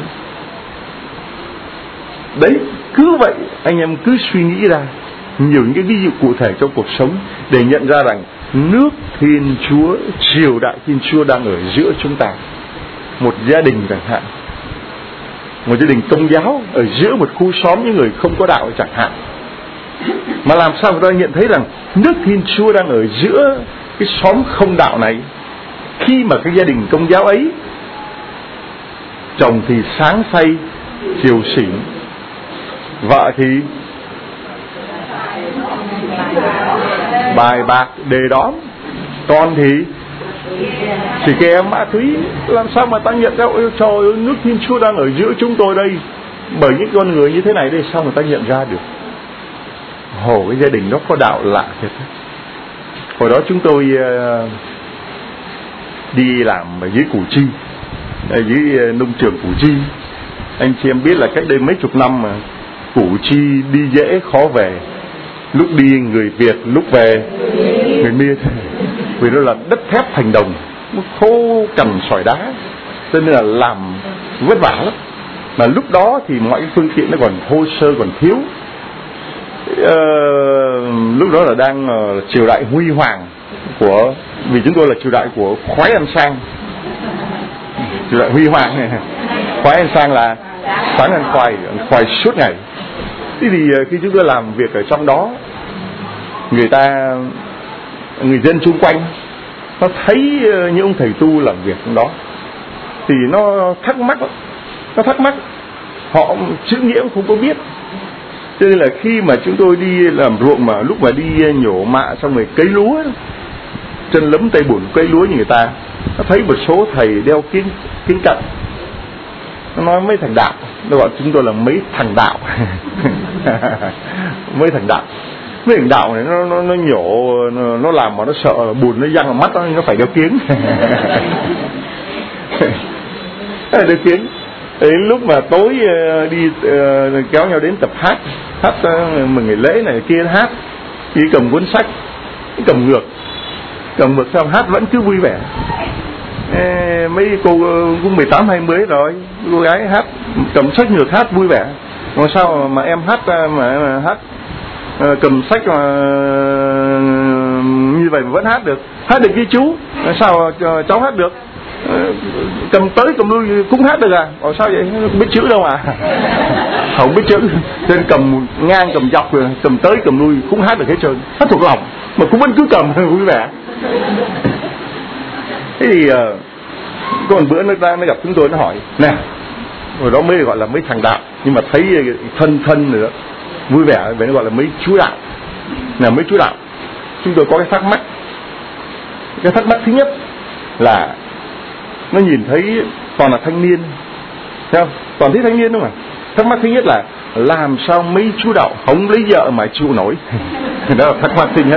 Đấy, cứ vậy anh em cứ suy nghĩ ra nhiều những cái ví dụ cụ thể trong cuộc sống để nhận ra rằng nước Thiên Chúa, triều đại Thiên Chúa đang ở giữa chúng ta. Một gia đình chẳng hạn, một gia đình Công giáo ở giữa một khu xóm những người không có đạo chẳng hạn, mà làm sao người ta nhận thấy rằng nước Thiên Chúa đang ở giữa cái xóm không đạo này? Khi mà cái gia đình Công giáo ấy, chồng thì sáng say chiều xỉn, vợ thì bài bạc đề đóm, con thì chỉ kè ma túy, làm sao mà ta nhận ra ôi trời ơi, nước Thiên Chúa đang ở giữa chúng tôi đây? Bởi những con người như thế này đây, sao người ta nhận ra được? Hồ, cái gia đình đó có đạo lạ thiệt. Hồi đó chúng tôi uh, đi làm ở dưới Củ Chi, ở dưới uh, nông trường Củ Chi. Anh chị em biết là cách đây mấy chục năm mà Củ Chi đi dễ khó về. Lúc đi người Việt, lúc về người Miên. Vì nó là đất thép thành đồng, khô cằn sỏi đá, cho nên là làm vất vả lắm. Mà lúc đó thì mọi cái phương tiện nó còn thô sơ, còn thiếu. Ờ, lúc đó là đang uh, triều đại huy hoàng của, vì chúng tôi là triều đại của khoái ăn sang. Triều đại huy hoàng này, khoái ăn sang là sáng ăn khoai, ăn khoai suốt ngày. Thế thì uh, khi chúng tôi làm việc ở trong đó, người ta, người dân xung quanh nó thấy uh, những ông thầy tu làm việc trong đó thì nó thắc mắc, nó thắc mắc, họ chữ nghĩa cũng không có biết. Cho nên là khi mà chúng tôi đi làm ruộng, mà lúc mà đi nhổ mạ xong rồi cấy lúa, chân lấm tay bùn cấy lúa như người ta, nó thấy một số thầy đeo kính kính cận, nó nói mấy thằng đạo, nó gọi chúng tôi là mấy thằng đạo. Mấy thằng đạo, mấy thằng đạo này nó nó, nó nhổ, nó, nó làm mà nó sợ bùn nó văng vào mắt, nó, nó phải đeo kiếng. Đeo kiếng. Đến lúc mà tối đi uh, kéo nhau đến tập hát, hát uh, mừng ngày lễ này kia hát, đi cầm cuốn sách, cầm ngược, cầm ngược xong hát vẫn cứ vui vẻ. Ê, mấy cô cũng mười tám hai mươi rồi, cô gái hát cầm sách ngược hát vui vẻ. Mà sao mà em hát mà, mà hát uh, cầm sách mà uh, như vậy mà vẫn hát được? Hát được với chú, sao uh, cháu hát được? Cầm tới cầm lui cũng hát được à? Ồ sao vậy? Không biết chữ đâu à? Không biết chữ, nên cầm ngang cầm dọc rồi, cầm tới cầm lui cũng hát được hết trơn, hát thuộc lòng mà cũng vẫn cứ cầm vui vẻ. Thế thì uh, có một bữa nó ra nó gặp chúng tôi, nó hỏi nè, rồi đó mới gọi là mấy thằng đạo, nhưng mà thấy thân thân nữa vui vẻ, vậy nó gọi là mấy chú đạo. là mấy chú đạo chúng tôi có cái thắc mắc. Cái thắc mắc thứ nhất là nó nhìn thấy toàn là thanh niên, thấy không? Toàn thấy thanh niên đúng không ạ? Thắc mắc thứ nhất là làm sao mấy chú đạo không lấy vợ mà chịu nổi. Đó là thắc mắc thứ nhất.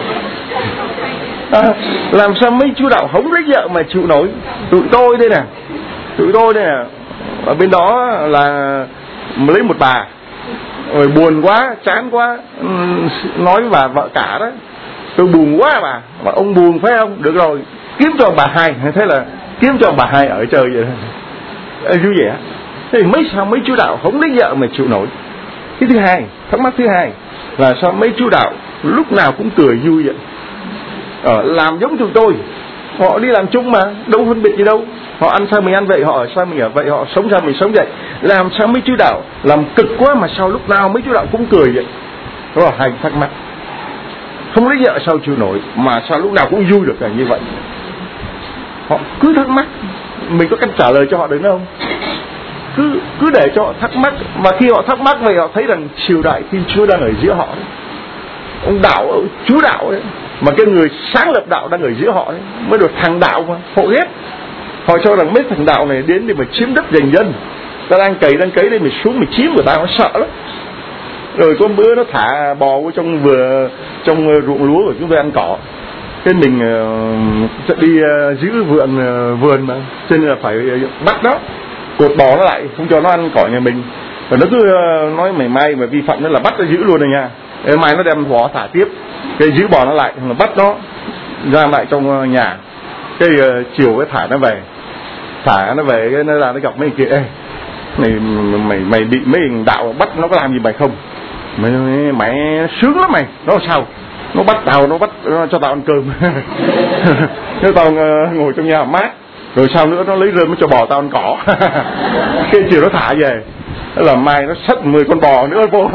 À, làm sao mấy chú đạo không lấy vợ mà chịu nổi. Tụi tôi đây nè, tụi tôi đây nè, ở bên đó là lấy một bà, rồi buồn quá, chán quá, nói với bà vợ cả đó, tôi buồn quá bà, mà ông buồn phải không? Được rồi, kiếm cho bà hai. Thế là kiếm cho bà hai ở chơi vậy đó, vui vẻ. Thế thì mấy sao mấy chú đạo không lấy vợ mà chịu nổi. Cái thứ hai, thắc mắc thứ hai là sao mấy chú đạo lúc nào cũng cười vui vậy. Ờ, làm giống chúng tôi, họ đi làm chung mà, đâu phân biệt gì đâu. Họ ăn sao mình ăn vậy, họ ở sao mình ở vậy, họ sống sao mình sống vậy. Làm sao mấy chú đạo làm cực quá mà sao lúc nào mấy chú đạo cũng cười vậy. Đó là hai thắc mắc. Không lấy vợ sao chịu nổi, mà sao lúc nào cũng vui được là như vậy. Họ cứ thắc mắc, mình có cách trả lời cho họ được không? Cứ cứ để cho họ thắc mắc. Và khi họ thắc mắc vậy, họ thấy rằng triều đại Thiên Chúa đang ở giữa họ đấy. Ông đạo, chú đạo đấy, mà cái người sáng lập đạo đang ở giữa họ đấy, mới được thằng đạo mà họ ghét. Họ cho rằng mấy thằng đạo này đến để mà chiếm đất giành dân. Ta đang cày đang cấy đây, mình xuống mình chiếm của ta, nó sợ lắm. Rồi có bữa nó thả bò vô trong vừa trong ruộng lúa của chúng tôi ăn cỏ. Thế mình uh, đi uh, giữ vườn uh, vườn mà, cho nên là phải bắt nó, cột bò nó lại, không cho nó ăn cỏ nhà mình. Và nó cứ uh, nói mày mai mà vi phạm nó là bắt nó giữ luôn rồi nha. Thế mai nó đem bò thả tiếp, cái giữ bò nó lại, nó bắt nó ra lại trong uh, nhà. Cái uh, chiều cái thả nó về, thả nó về cái nó ra nó gặp mấy kia, ê mày mày mày bị mấy thằng đạo bắt nó có làm gì mày không? Mày mày sướng lắm mày. Nó sao? Nó bắt tao, nó bắt nó cho tao ăn cơm. Nếu tao uh, ngồi trong nhà mát, rồi sao nữa nó lấy rơm nó cho bò tao ăn cỏ. Cái chiều nó thả về, đó là mai nó xách mười con bò nữa vô.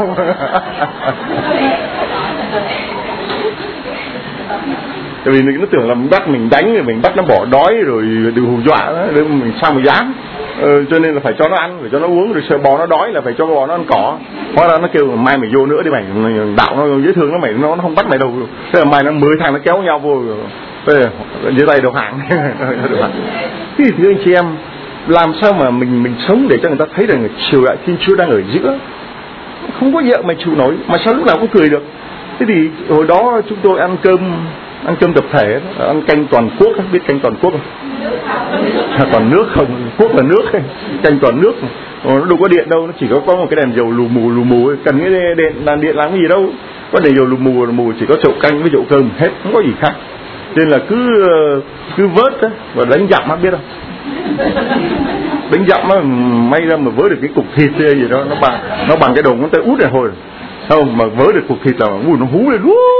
Tại vì nó tưởng là mình bắt mình đánh rồi mình bắt nó bỏ đói rồi đừng hù dọa đó, mình sao mà dám. Ờ, cho nên là phải cho nó ăn, phải cho nó uống, rồi sợ bò nó đói là phải cho bò nó ăn cỏ. Hóa ra nó kêu mai mày vô nữa đi mày, đạo nó dễ thương nó mày, nó, nó không bắt mày đâu. Thế là mai nó mười thằng nó kéo nhau vô, dưới tay đầu hàng. Thì thưa anh chị em, làm sao mà mình mình sống để cho người ta thấy rằng triều đại Thiên Chúa đang ở giữa, không có vợ mà chịu nổi, mà sao lúc nào cũng cười được. Thế thì hồi đó chúng tôi ăn cơm ăn cơm tập thể, ăn canh toàn quốc, biết canh toàn quốc không? Toàn nước không, quốc là nước, canh toàn nước, nó đâu có điện đâu, nó chỉ có có một cái đèn dầu lù mù lù mù, cần cái điện đèn điện làm cái gì đâu, có đèn dầu lù mù lù mù, chỉ có chậu canh với chậu cơm hết, không có gì khác. Nên là cứ cứ vớt đó, và đánh dặm á, biết không? Đánh dặm á, may ra mà vớ được cái cục thịt hay gì đó, nó bằng nó bằng cái đầu ngón tay út này thôi, không mà vớ được cục thịt là ui nó hú lên,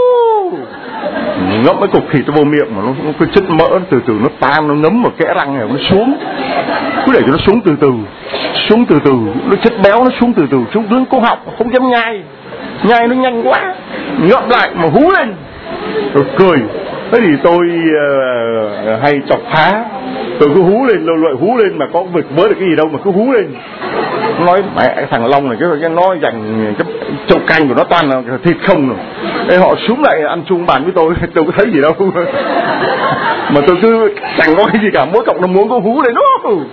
ngậm cái cục thịt nó vô miệng mà nó, nó cái chất mỡ từ từ nó tan, nó ngấm vào kẽ răng này, nó xuống, cứ để cho nó xuống từ từ, xuống từ từ, nó chất béo nó xuống từ từ xuống dưới cổ họng, không dám nhai, nhai nó nhanh quá, ngậm lại mà hú lên, rồi cười. Thế thì tôi uh, hay chọc phá, tôi cứ hú lên, lâu loại hú lên mà có việc với được cái gì đâu mà cứ hú lên. Nói mẹ thằng Long này cái nó dành cái chậu canh của nó toàn là thịt không rồi. Ê, họ xuống lại ăn chung bàn với tôi, tôi có thấy gì đâu. Mà tôi cứ chẳng có cái gì cả, mỗi cọng nó muốn có hú lên.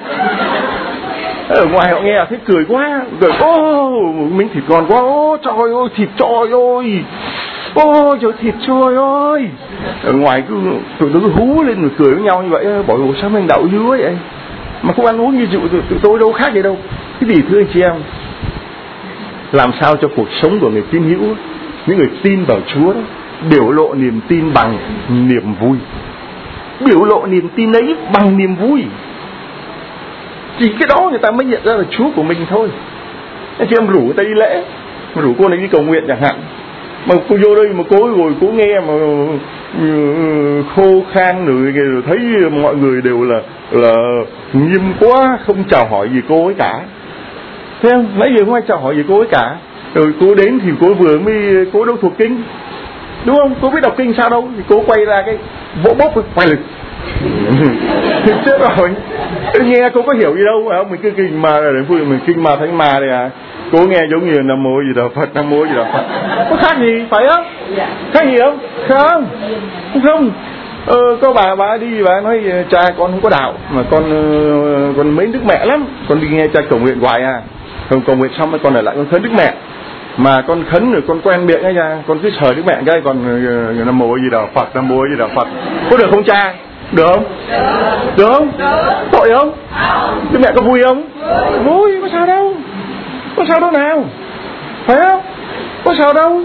Ở ngoài họ nghe thấy cười quá, cười ô miếng thịt ngon quá, ô trời ơi thịt trời ơi, ô trời thịt trời ơi. Ở ngoài cứ tụi nó cứ hú lên rồi cười với nhau như vậy, bảo ủa sao mình đậu dữ vậy, mà không ăn uống như tụi, tụi tôi đâu khác gì đâu. Cái gì thưa anh chị em, làm sao cho cuộc sống của người tín hữu, những người tin vào Chúa đó, biểu lộ niềm tin bằng niềm vui, biểu lộ niềm tin ấy bằng niềm vui. Chỉ cái đó người ta mới nhận ra là Chúa của mình thôi. Anh chị em rủ người ta đi lễ, rủ cô này đi cầu nguyện chẳng hạn, mà cô vô đây mà cô ngồi cô nghe mà khô khan rồi, rồi thấy mọi người đều là là nghiêm quá, không chào hỏi gì cô ấy cả. Thấy không? Nãy giờ không ai chào hỏi gì cô ấy cả. Rồi cô đến thì cô vừa mới cô đâu thuộc kinh, đúng không? Cô biết đọc kinh sao đâu, thì cô quay ra cái vỗ bốp quay lực. Chết rồi, nghe cô có hiểu gì đâu, phải không? Mình cứ kinh ma đến vui mình kinh ma thánh ma đây à. Cô nghe giống như Nam Mô gì đó Phật, Nam Mô gì đó Phật, có khác gì, phải không? Khác gì không? Không, không. Ờ, có bà bà đi bà nói cha con không có đạo mà con con mến Đức Mẹ lắm, con đi nghe cha cầu nguyện hoài à, không cầu nguyện xong con ở lại con khấn Đức Mẹ, mà con khấn rồi con quen miệng ấy nha, con cứ sờ Đức Mẹ cái còn Nam Mô gì đó Phật, Nam Mô gì đó Phật, có được không cha? Được không? Được không? Tội không? Đức Mẹ có vui không? Vui, có sao đâu, có sao đâu nào, phải không? Có sao đâu,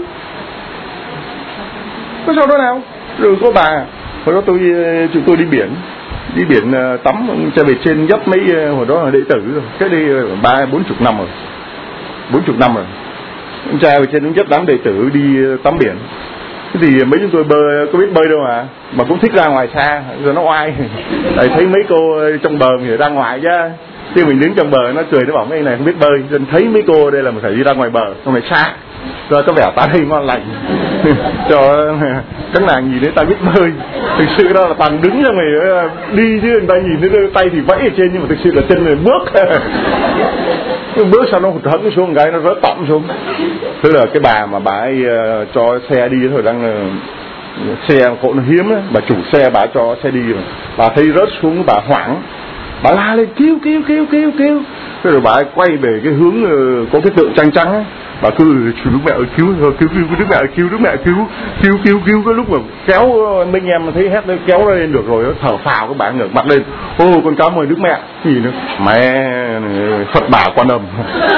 có sao đâu nào. Rồi có bà hồi đó tôi chúng tôi đi biển, đi biển tắm cha về trên dấp mấy hồi đó là đệ tử rồi, cái đi ba bốn chục năm rồi, bốn chục năm rồi, cha về trên dấp đám đệ tử đi tắm biển. Thì mấy chúng tôi bơi có biết bơi đâu mà mà cũng thích ra ngoài xa rồi nó oai. Tại thấy mấy cô trong bờ thì ra ngoài chứ, chứ mình đứng trong bờ nó cười nó bảo mấy này không biết bơi, nên thấy mấy cô đây là mình phải đi ra ngoài bờ, không phải xa rồi có vẻ ta đây ngon lành. Cho các nàng nhìn thấy ta biết bơi, thực sự đó là toàn đứng ra ngoài đi chứ người ta nhìn thấy tay thì vẫy ở trên nhưng mà thực sự là chân này bước. Bước sao nó hụt hẫng xuống cái nó rớt tỏng xuống. Tức là cái bà mà bà ấy uh, cho xe đi thời đang uh, xe cộ nó hiếm á, bà chủ xe bà cho xe đi mà bà thấy rớt xuống bà hoảng, bà la lên kêu kêu kêu kêu kêu. Thế rồi bà ấy quay về cái hướng uh, có cái tượng trăng trắng ấy, bà cứ chú Đức Mẹ ơi cứu, cứu cứu Đức Mẹ ơi cứu, Đức Mẹ cứu cứu cứu cứu. Cái lúc mà kéo mấy anh em thấy hét lên kéo lên được rồi thở phào, các bạn ngẩng mặt lên, ô con cảm ơn Đức Mẹ gì nữa, mẹ Phật bà Quan Âm.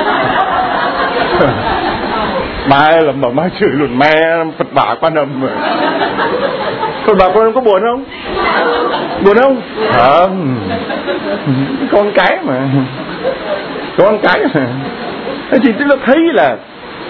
Bà ấy là mà mai chửi luôn mẹ Phật bà Quan Âm. Phật bà Quan Âm có buồn không? Buồn không? Không, con cái mà, con cái mà. Thế thì chúng ta thấy là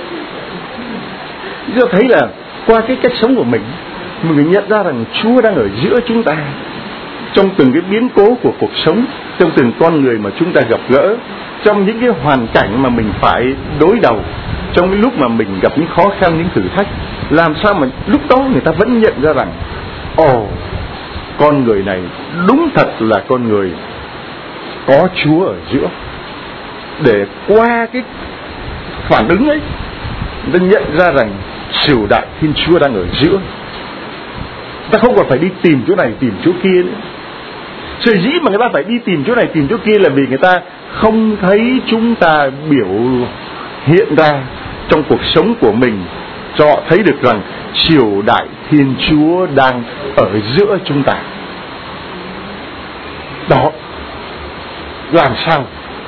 chúng ta thấy là qua cái cách sống của mình, mình nhận ra rằng Chúa đang ở giữa chúng ta, trong từng cái biến cố của cuộc sống, trong từng con người mà chúng ta gặp gỡ, trong những cái hoàn cảnh mà mình phải đối đầu, trong cái lúc mà mình gặp những khó khăn, những thử thách, làm sao mà lúc đó người ta vẫn nhận ra rằng ồ, oh, con người này đúng thật là con người có Chúa ở giữa. Để qua cái phản ứng ấy, người ta nhận ra rằng triều đại Thiên Chúa đang ở giữa. Ta không còn phải đi tìm chỗ này tìm chỗ kia nữa. Sở dĩ mà người ta phải đi tìm chỗ này tìm chỗ kia là vì người ta không thấy chúng ta biểu hiện ra trong cuộc sống của mình, cho thấy được rằng triều đại Thiên Chúa đang ở giữa chúng ta. Đó, làm sao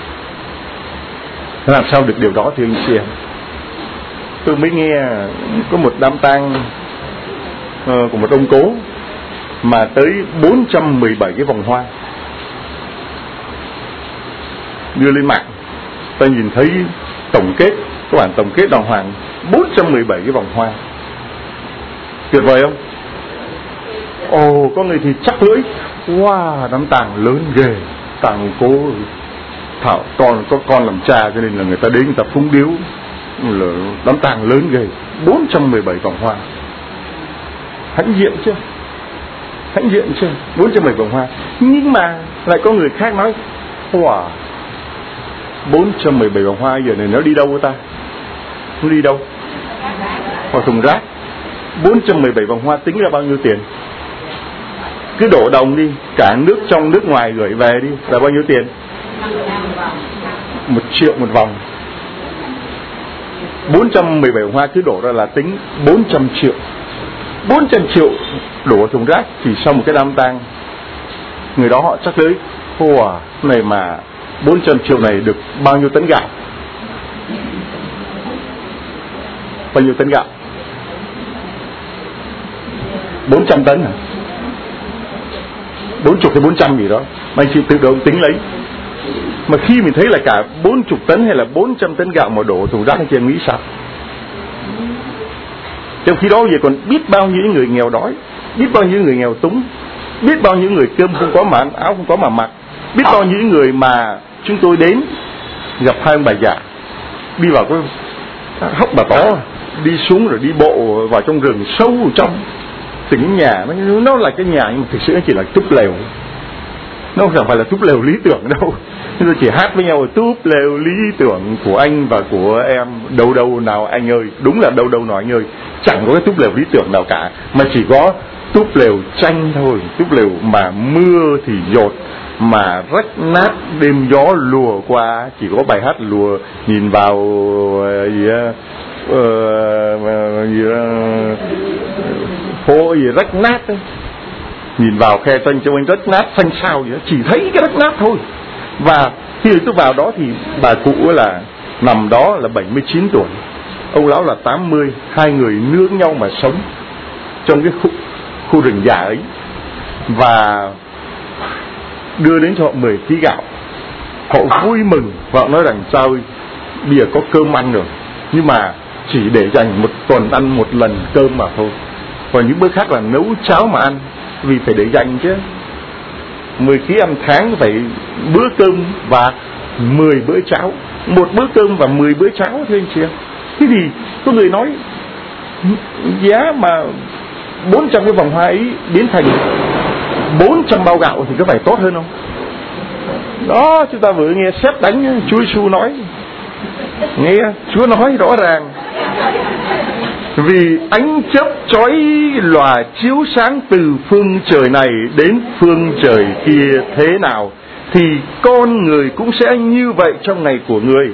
làm sao được điều đó thưa anh chị em? Tôi mới nghe có một đám tang uh, của một ông cố mà tới bốn trăm mười bảy cái vòng hoa đưa lên mạng. Ta nhìn thấy tổng kết, các bản tổng kết đàng hoàng, bốn trăm mười bảy cái vòng hoa. Tuyệt vời không? Ồ, có người thì chắc lưỡi, wow, đám tang lớn ghê, tang cố thảo con có con làm cha cho nên là người ta đến người ta phúng điếu, là đám tang lớn ghê, bốn trăm mười bảy vòng hoa. Hãnh diện chưa? Hãnh diện chưa? bốn trăm mười bảy vòng hoa. Nhưng mà lại có người khác nói, wow, bốn trăm mười bảy vòng hoa giờ này nó đi đâu ta? Nó đi đâu? Vào thùng rác. bốn trăm mười bảy vòng hoa tính ra bao nhiêu tiền? Cứ đổ đồng đi, cả nước trong nước ngoài gửi về đi, là bao nhiêu tiền? Một triệu một vòng. Bốn trăm mười bảy vòng hoa cứ đổ ra là tính bốn trăm triệu. Bốn trăm triệu đổ vào thùng rác thì sau một cái đám tang, người đó họ chắc tới, wow, này mà bốn trăm triệu này được bao nhiêu tấn gạo? Bao nhiêu tấn gạo? bốn trăm tấn hả? bốn mươi hay bốn trăm gì đó, mà anh chị tự động tính lấy. Mà khi mình thấy là cả bốn mươi tấn hay là bốn trăm tấn gạo mà đổ thùng rác, anh chị em nghĩ sao? Trong khi đó giờ còn biết bao nhiêu người nghèo đói, biết bao nhiêu người nghèo túng, biết bao nhiêu người cơm không có mà ăn, áo không có mà mặc, biết bao nhiêu người mà chúng tôi đến gặp hai ông bà già đi vào cái Hốc Bà Tó đi xuống rồi đi bộ vào trong rừng sâu trong. Từng nhà nó, nó là cái nhà nhưng mà thực sự nó chỉ là túp lều. Nó không phải là túp lều lý tưởng đâu. Chúng tôi chỉ hát với nhau túp lều lý tưởng của anh và của em. Đâu đâu nào anh ơi. Đúng là đâu đâu nào anh ơi. Chẳng có cái túp lều lý tưởng nào cả, mà chỉ có túp lều tranh thôi. Túp lều mà mưa thì dột, mà rách nát đêm gió lùa qua. Chỉ có bài hát lùa nhìn vào gì đó, uh, gì đó, phố gì rách nát ấy. Nhìn vào khe tranh cho anh rách nát xanh xao gì đó, chỉ thấy cái rách nát thôi. Và khi tôi vào đó thì bà cụ là nằm đó là bảy mươi chín tuổi, ông lão là tám mươi. Hai người nương nhau mà sống trong cái khu, khu rừng già ấy. Và đưa đến cho họ mười ký gạo. Họ vui mừng và họ nói rằng sao ơi, bây giờ có cơm ăn rồi, nhưng mà chỉ để dành một tuần ăn một lần cơm mà thôi. Còn những bữa khác là nấu cháo mà ăn, vì phải để dành chứ. Mười ký ăn tháng phải bữa cơm và mười bữa cháo. Một bữa cơm và mười bữa cháo thôi anh chị em. Thế thì có người nói giá mà bốn trăm cái vòng hoa ấy biến thành bốn trăm bao gạo thì có phải tốt hơn không? Đó, chúng ta vừa nghe sét đánh, Chúa Giêsu nói. Nghe Chúa nói rõ ràng. Vì ánh chớp chói lòa chiếu sáng từ phương trời này đến phương trời kia thế nào, thì con người cũng sẽ như vậy trong ngày của người.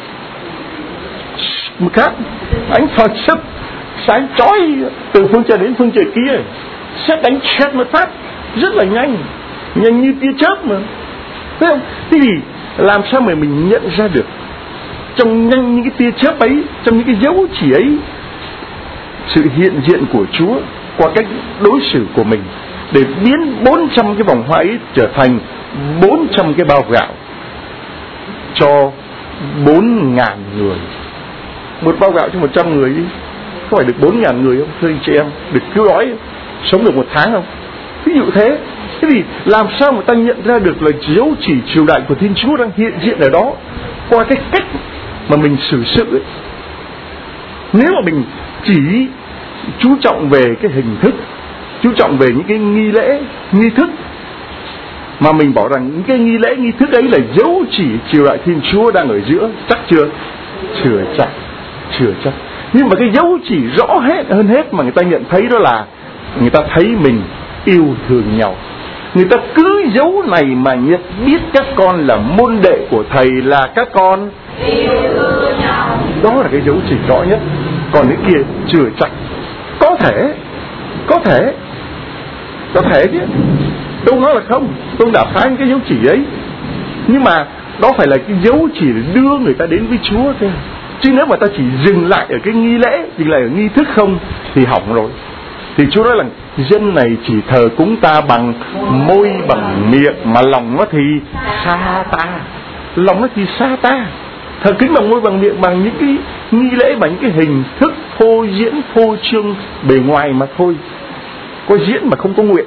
Khác, ánh phật chớp sáng chói từ phương trời đến phương trời kia, sét đánh sét một phát rất là nhanh, nhanh như tia chớp mà, thấy không? Thế thì làm sao mà mình nhận ra được trong nhanh những cái tia chớp ấy, trong những cái dấu chỉ ấy, sự hiện diện của Chúa qua cách đối xử của mình, để biến bốn trăm cái vòng hoa ấy trở thành bốn trăm cái bao gạo cho bốn ngàn người. Một bao gạo cho một trăm người đi, có phải được bốn ngàn người không thưa anh chị em? Được cứu đói, sống được một tháng không? Ví dụ thế. Thế thì làm sao mà ta nhận ra được là dấu chỉ triều đại của Thiên Chúa đang hiện diện ở đó qua cái cách mà mình xử sự ấy. Nếu mà mình chỉ chú trọng về cái hình thức, chú trọng về những cái nghi lễ, nghi thức, mà mình bảo rằng những cái nghi lễ, nghi thức ấy là dấu chỉ triều đại Thiên Chúa đang ở giữa, chắc chưa? Chưa chắc, chưa chắc. Nhưng mà cái dấu chỉ rõ hết hơn hết mà người ta nhận thấy đó là người ta thấy mình yêu thương nhau. Người ta cứ dấu này mà nhận biết các con là môn đệ của thầy, là các con yêu thương nhau. Đó là cái dấu chỉ rõ nhất. Còn cái kia chưa chắc. Có thể, có thể, có thể chứ. Tôi nói là không, tôi đã phá cái dấu chỉ ấy. Nhưng mà đó phải là cái dấu chỉ để đưa người ta đến với Chúa thôi. Chứ nếu mà ta chỉ dừng lại ở cái nghi lễ, dừng lại ở nghi thức không, thì hỏng rồi. Thì Chúa nói là dân này chỉ thờ cúng ta bằng môi, bằng miệng, mà lòng nó thì xa ta. Lòng nó thì xa ta. Thờ kính bằng môi, bằng miệng, bằng những cái nghi lễ, bằng những cái hình thức phô diễn, phô trương bề ngoài mà thôi. Có diễn mà không có nguyện.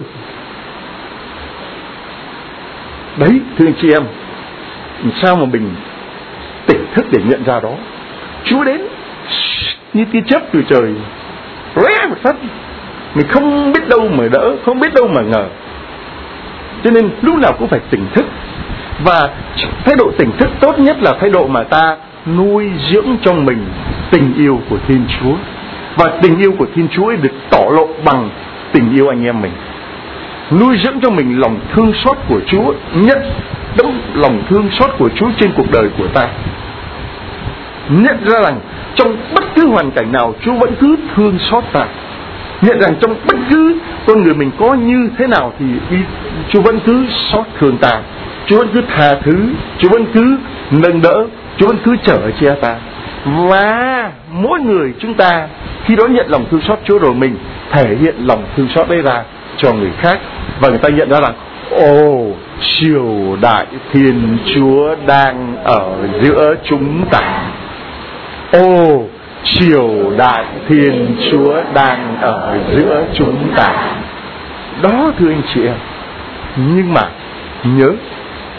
Đấy, thưa anh chị em, sao mà mình tỉnh thức để nhận ra đó. Chúa đến như tia chớp từ trời, ré một phát, mình không biết đâu mà đỡ, không biết đâu mà ngờ. Cho nên lúc nào cũng phải tỉnh thức. Và thái độ tỉnh thức tốt nhất là thái độ mà ta nuôi dưỡng trong mình tình yêu của Thiên Chúa. Và tình yêu của Thiên Chúa ấy được tỏ lộ bằng tình yêu anh em mình. Nuôi dưỡng cho mình lòng thương xót của Chúa, nhận đẫm lòng thương xót của Chúa trên cuộc đời của ta. Nhận ra rằng trong bất cứ hoàn cảnh nào Chúa vẫn cứ thương xót ta. Nhận rằng trong bất cứ con người mình có như thế nào thì Chúa vẫn cứ xót thương ta. Chúa vẫn cứ tha thứ, Chúa vẫn cứ nâng đỡ, Chúa vẫn cứ chở che ta. Và mỗi người chúng ta khi đó nhận lòng thương xót Chúa rồi, mình thể hiện lòng thương xót đấy ra cho người khác. Và người ta nhận ra rằng ồ, triều đại Thiên Chúa đang ở giữa chúng ta. Ồ, triều đại Thiên Chúa đang ở giữa chúng ta. Đó thưa anh chị em. Nhưng mà nhớ,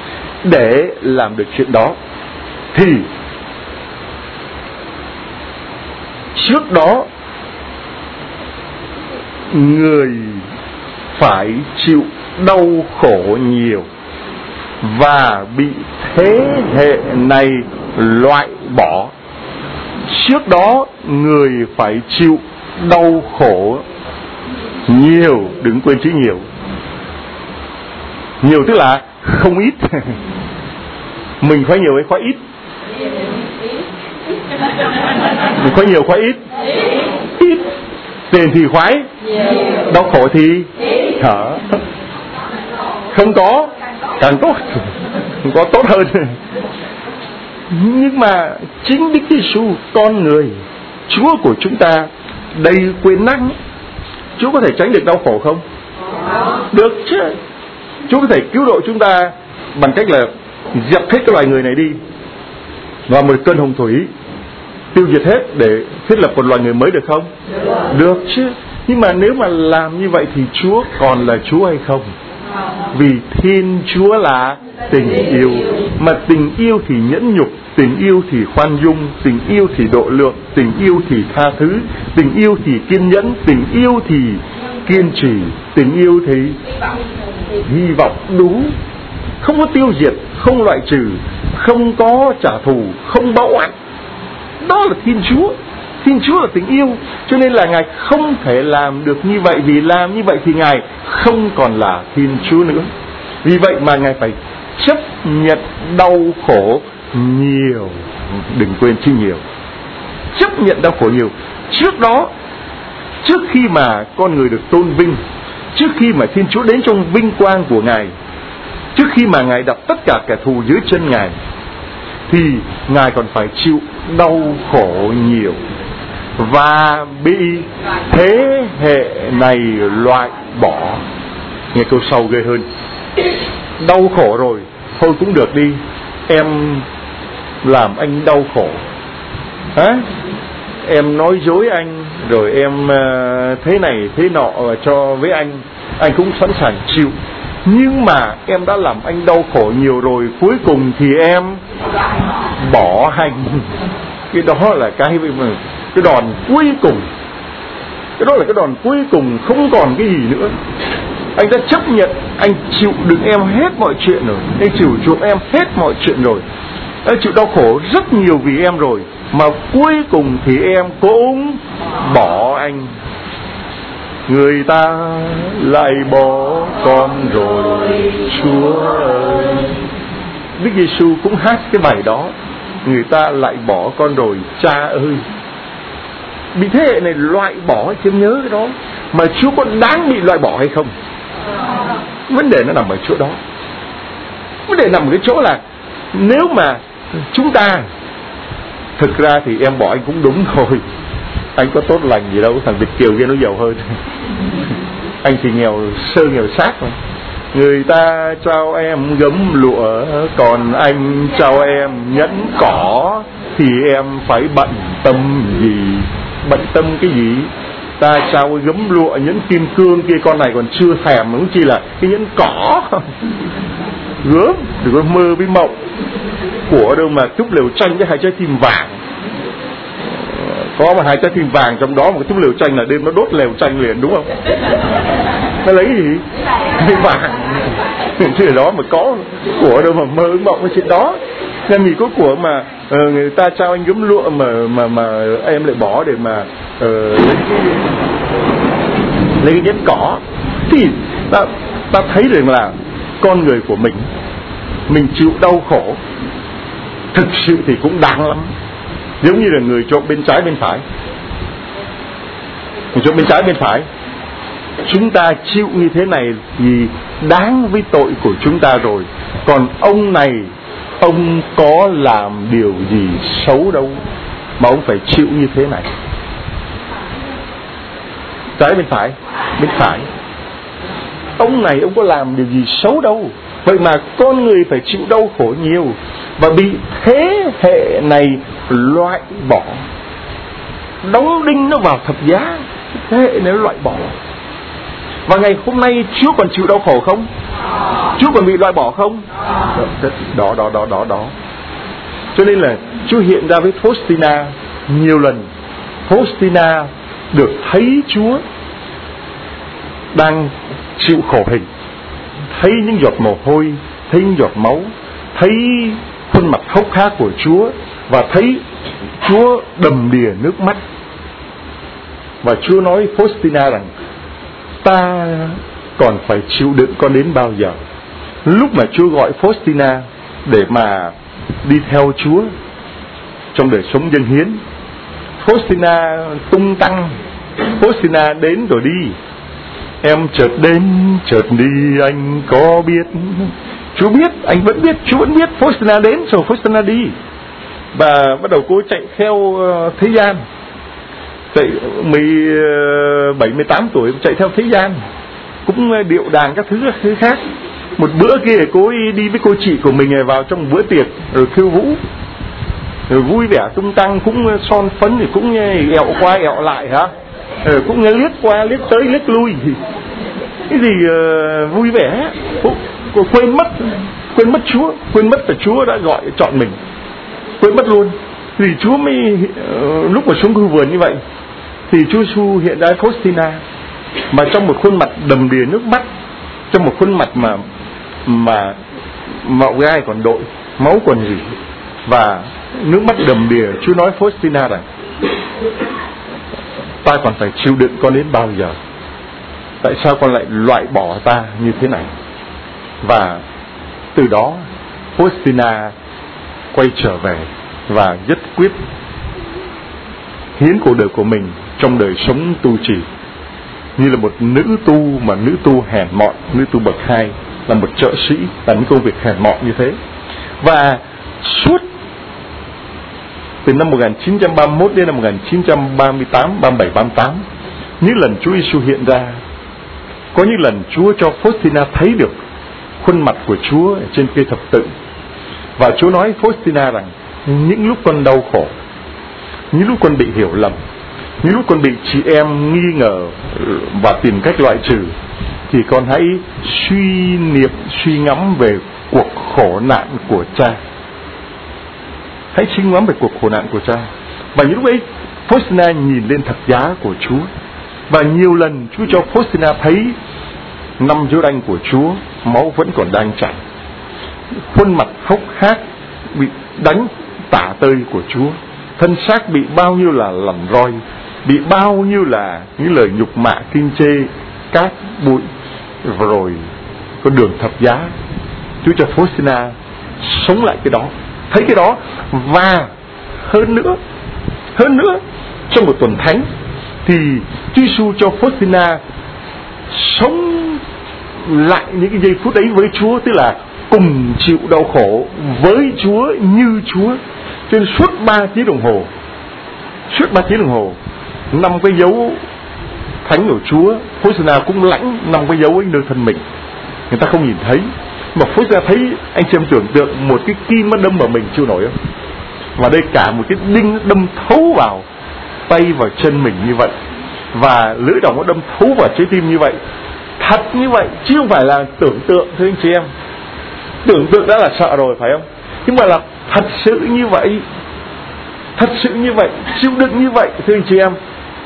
để làm được chuyện đó thì trước đó người phải chịu đau khổ nhiều và bị thế hệ này loại bỏ. Trước đó người phải chịu đau khổ nhiều, đừng quên chữ nhiều. Nhiều tức là không ít. Mình khoái nhiều hay khoái ít? Mình khoái nhiều khoái ít? Ít. Tiền thì khoái, đau khổ thì hả? Không có càng tốt, không có tốt hơn. Nhưng mà chính Đức Giêsu con người, Chúa của chúng ta đầy quyền năng, Chúa có thể tránh được đau khổ không? Được chứ. Chúa có thể cứu độ chúng ta bằng cách là dẹp hết cái loài người này đi và một cơn hồng thủy tiêu diệt hết để thiết lập một loài người mới được không? Được chứ. Nhưng mà nếu mà làm như vậy thì Chúa còn là Chúa hay không? Vì Thiên Chúa là tình yêu, mà tình yêu thì nhẫn nhục, tình yêu thì khoan dung, tình yêu thì độ lượng, tình yêu thì tha thứ, tình yêu thì kiên nhẫn, tình yêu thì kiên trì, tình yêu thì hy vọng. Đúng, không có tiêu diệt, không loại trừ, không có trả thù, không báo oán. Đó là Thiên Chúa. Thiên Chúa là tình yêu, cho nên là Ngài không thể làm được như vậy, vì làm như vậy thì Ngài không còn là Thiên Chúa nữa. Vì vậy mà Ngài phải chấp nhận đau khổ nhiều, đừng quên chữ nhiều. Chấp nhận đau khổ nhiều. Trước đó, trước khi mà con người được tôn vinh, trước khi mà Thiên Chúa đến trong vinh quang của Ngài, trước khi mà Ngài đặt tất cả kẻ thù dưới chân Ngài, thì Ngài còn phải chịu đau khổ nhiều và bị thế hệ này loại bỏ. Nghe câu sau ghê hơn. Đau khổ rồi, thôi cũng được đi, em làm anh đau khổ, hả? Em nói dối anh, rồi em thế này thế nọ cho với anh, anh cũng sẵn sàng chịu. Nhưng mà em đã làm anh đau khổ nhiều rồi, cuối cùng thì em bỏ anh. Cái đó là cái cái đòn cuối cùng. Cái đó là cái đòn cuối cùng, không còn cái gì nữa. Anh đã chấp nhận, anh chịu đựng em hết mọi chuyện rồi, anh chịu chuộc em hết mọi chuyện rồi, anh chịu đau khổ rất nhiều vì em rồi, mà cuối cùng thì em cũng bỏ anh. Người ta lại bỏ con rồi, Chúa ơi. Đức Giêsu cũng hát cái bài đó. Người ta lại bỏ con rồi, Cha ơi. Bị thế hệ này loại bỏ, chứ nhớ cái đó. Mà Chúa có đáng bị loại bỏ hay không? Vấn đề nó nằm ở chỗ đó. Vấn đề nằm ở cái chỗ là nếu mà chúng ta, thực ra thì em bỏ anh cũng đúng thôi, anh có tốt lành gì đâu, thằng Việt kiều kia nó giàu hơn. Anh thì nghèo sơ nghèo xác mà. Người ta trao em gấm lụa, còn anh trao em nhẫn cỏ, thì em phải bận tâm gì? Bận tâm cái gì? Ta trao gấm lụa nhẫn kim cương kia, con này còn chưa thèm, cũng chỉ là cái nhẫn cỏ. Gớm, đừng có mơ với mộng. Của đâu mà túp lều tranh với hai trái tim vàng. Có mà hai trái tim vàng trong đó, một cái túp lều tranh là đêm nó đốt lều tranh liền, đúng không? Nó lấy gì? Cái vàng. Chuyện đó mà có của đâu mà mơ mộng cái chuyện đó. Nên vì có của mà uh, người ta trao anh gấm lụa mà mà mà em lại bỏ để mà uh, lấy cái lấy cái nhẫn cỏ, thì ta ta thấy rằng là con người của mình mình chịu đau khổ thực sự thì cũng đáng lắm. Giống như là người trộm bên trái bên phải, người trộm bên trái bên phải, chúng ta chịu như thế này thì đáng với tội của chúng ta rồi. Còn ông này, ông có làm điều gì xấu đâu mà ông phải chịu như thế này. Trái bên phải, bên phải, ông này ông có làm điều gì xấu đâu, vậy mà con người phải chịu đau khổ nhiều và bị thế hệ này loại bỏ, đóng đinh nó vào thập giá, thế hệ này nó loại bỏ. Và ngày hôm nay Chúa còn chịu đau khổ không? Chúa còn bị loại bỏ không? Đó, đó, đó, đó, đó. Cho nên là Chúa hiện ra với Faustina nhiều lần Faustina được thấy Chúa đang chịu khổ hình, thấy những giọt mồ hôi, thấy những giọt máu, thấy khuôn mặt hốc hác của Chúa, và thấy Chúa đầm đìa nước mắt. Và Chúa nói Faustina rằng: ta còn phải chịu đựng con đến bao giờ? Lúc mà Chúa gọi Faustina để mà đi theo Chúa trong đời sống dân hiến, Faustina tung tăng, Faustina đến rồi đi. Em chợt đến chợt đi anh có biết. Chúa biết, anh vẫn biết, Chúa vẫn biết. Faustina đến rồi Faustina đi. Và bắt đầu cô chạy theo thế gian, chạy mười bảy mười tám tuổi chạy theo thế gian, cũng điệu đàn các thứ, các thứ khác. Một bữa kia cô ấy đi với cô chị của mình vào trong bữa tiệc rồi khiêu vũ, rồi vui vẻ tung tăng, cũng son phấn, thì cũng ẹo qua ẹo lại hả, rồi cũng liếc qua liếc tới liếc lui, cái gì uh, vui vẻ. Cô, cô quên mất quên mất Chúa, quên mất là Chúa đã gọi chọn mình, quên mất luôn. Thì Chúa mới uh, lúc mà xuống khu vườn như vậy thì Chúa Giêsu hiện ra Faustina, mà trong một khuôn mặt đầm đìa nước mắt, trong một khuôn mặt mà mà mạo gai còn đội, máu còn rỉ, và nước mắt đầm đìa. Chúa nói Faustina rằng: ta còn phải chịu đựng con đến bao giờ? Tại sao con lại loại bỏ ta như thế này? Và từ đó Faustina quay trở về và nhất quyết hiến cuộc đời của mình trong đời sống tu trì, như là một nữ tu, mà nữ tu hèn mọn, nữ tu bậc hai, là một trợ sĩ, là những công việc hèn mọn như thế. Và suốt từ năm một nghìn chín trăm ba mươi mốt đến năm một nghìn chín trăm ba mươi tám, ba mươi bảy, ba mươi tám, những lần Chúa Giêsu hiện ra, có những lần Chúa cho Faustina thấy được khuôn mặt của Chúa ở trên cây thập tự. Và Chúa nói Faustina rằng: những lúc con đau khổ, những lúc con bị hiểu lầm, những lúc con bị chị em nghi ngờ và tìm cách loại trừ, thì con hãy suy niệm, suy ngẫm về cuộc khổ nạn của cha. Hãy suy ngẫm về cuộc khổ nạn của cha. Và những lúc ấy Faustina nhìn lên thập giá của Chúa, và nhiều lần Chúa cho Faustina thấy năm dấu đanh của Chúa, máu vẫn còn đang chảy, khuôn mặt hốc hác bị đánh tả tơi của Chúa, thân xác bị bao nhiêu là lằn roi, bị bao nhiêu là những lời nhục mạ kinh chê, cát bụi, rồi con đường thập giá. Chúa cho Faustina sống lại cái đó, thấy cái đó. Và hơn nữa, hơn nữa trong một tuần thánh thì Chúa Giêsu cho Faustina sống lại những cái giây phút ấy với Chúa, tức là cùng chịu đau khổ với Chúa như Chúa. Cho nên suốt ba tiếng đồng hồ, suốt ba tiếng đồng hồ, năm cái dấu thánh của Chúa, Faustina cũng lãnh năm cái dấu ấy nơi thân mình. Người ta không nhìn thấy, mà Faustina thấy. Anh chị em tưởng tượng một cái kim nó đâm vào mình chịu nổi không? Và đây cả một cái đinh đâm thấu vào tay vào chân mình như vậy, và lưỡi đỏ nó đâm thấu vào trái tim như vậy, thật như vậy, chứ không phải là tưởng tượng. Thưa anh chị em, tưởng tượng đã là sợ rồi phải không? Nhưng mà là thật sự như vậy, thật sự như vậy, chịu đựng như vậy. Thưa anh chị em,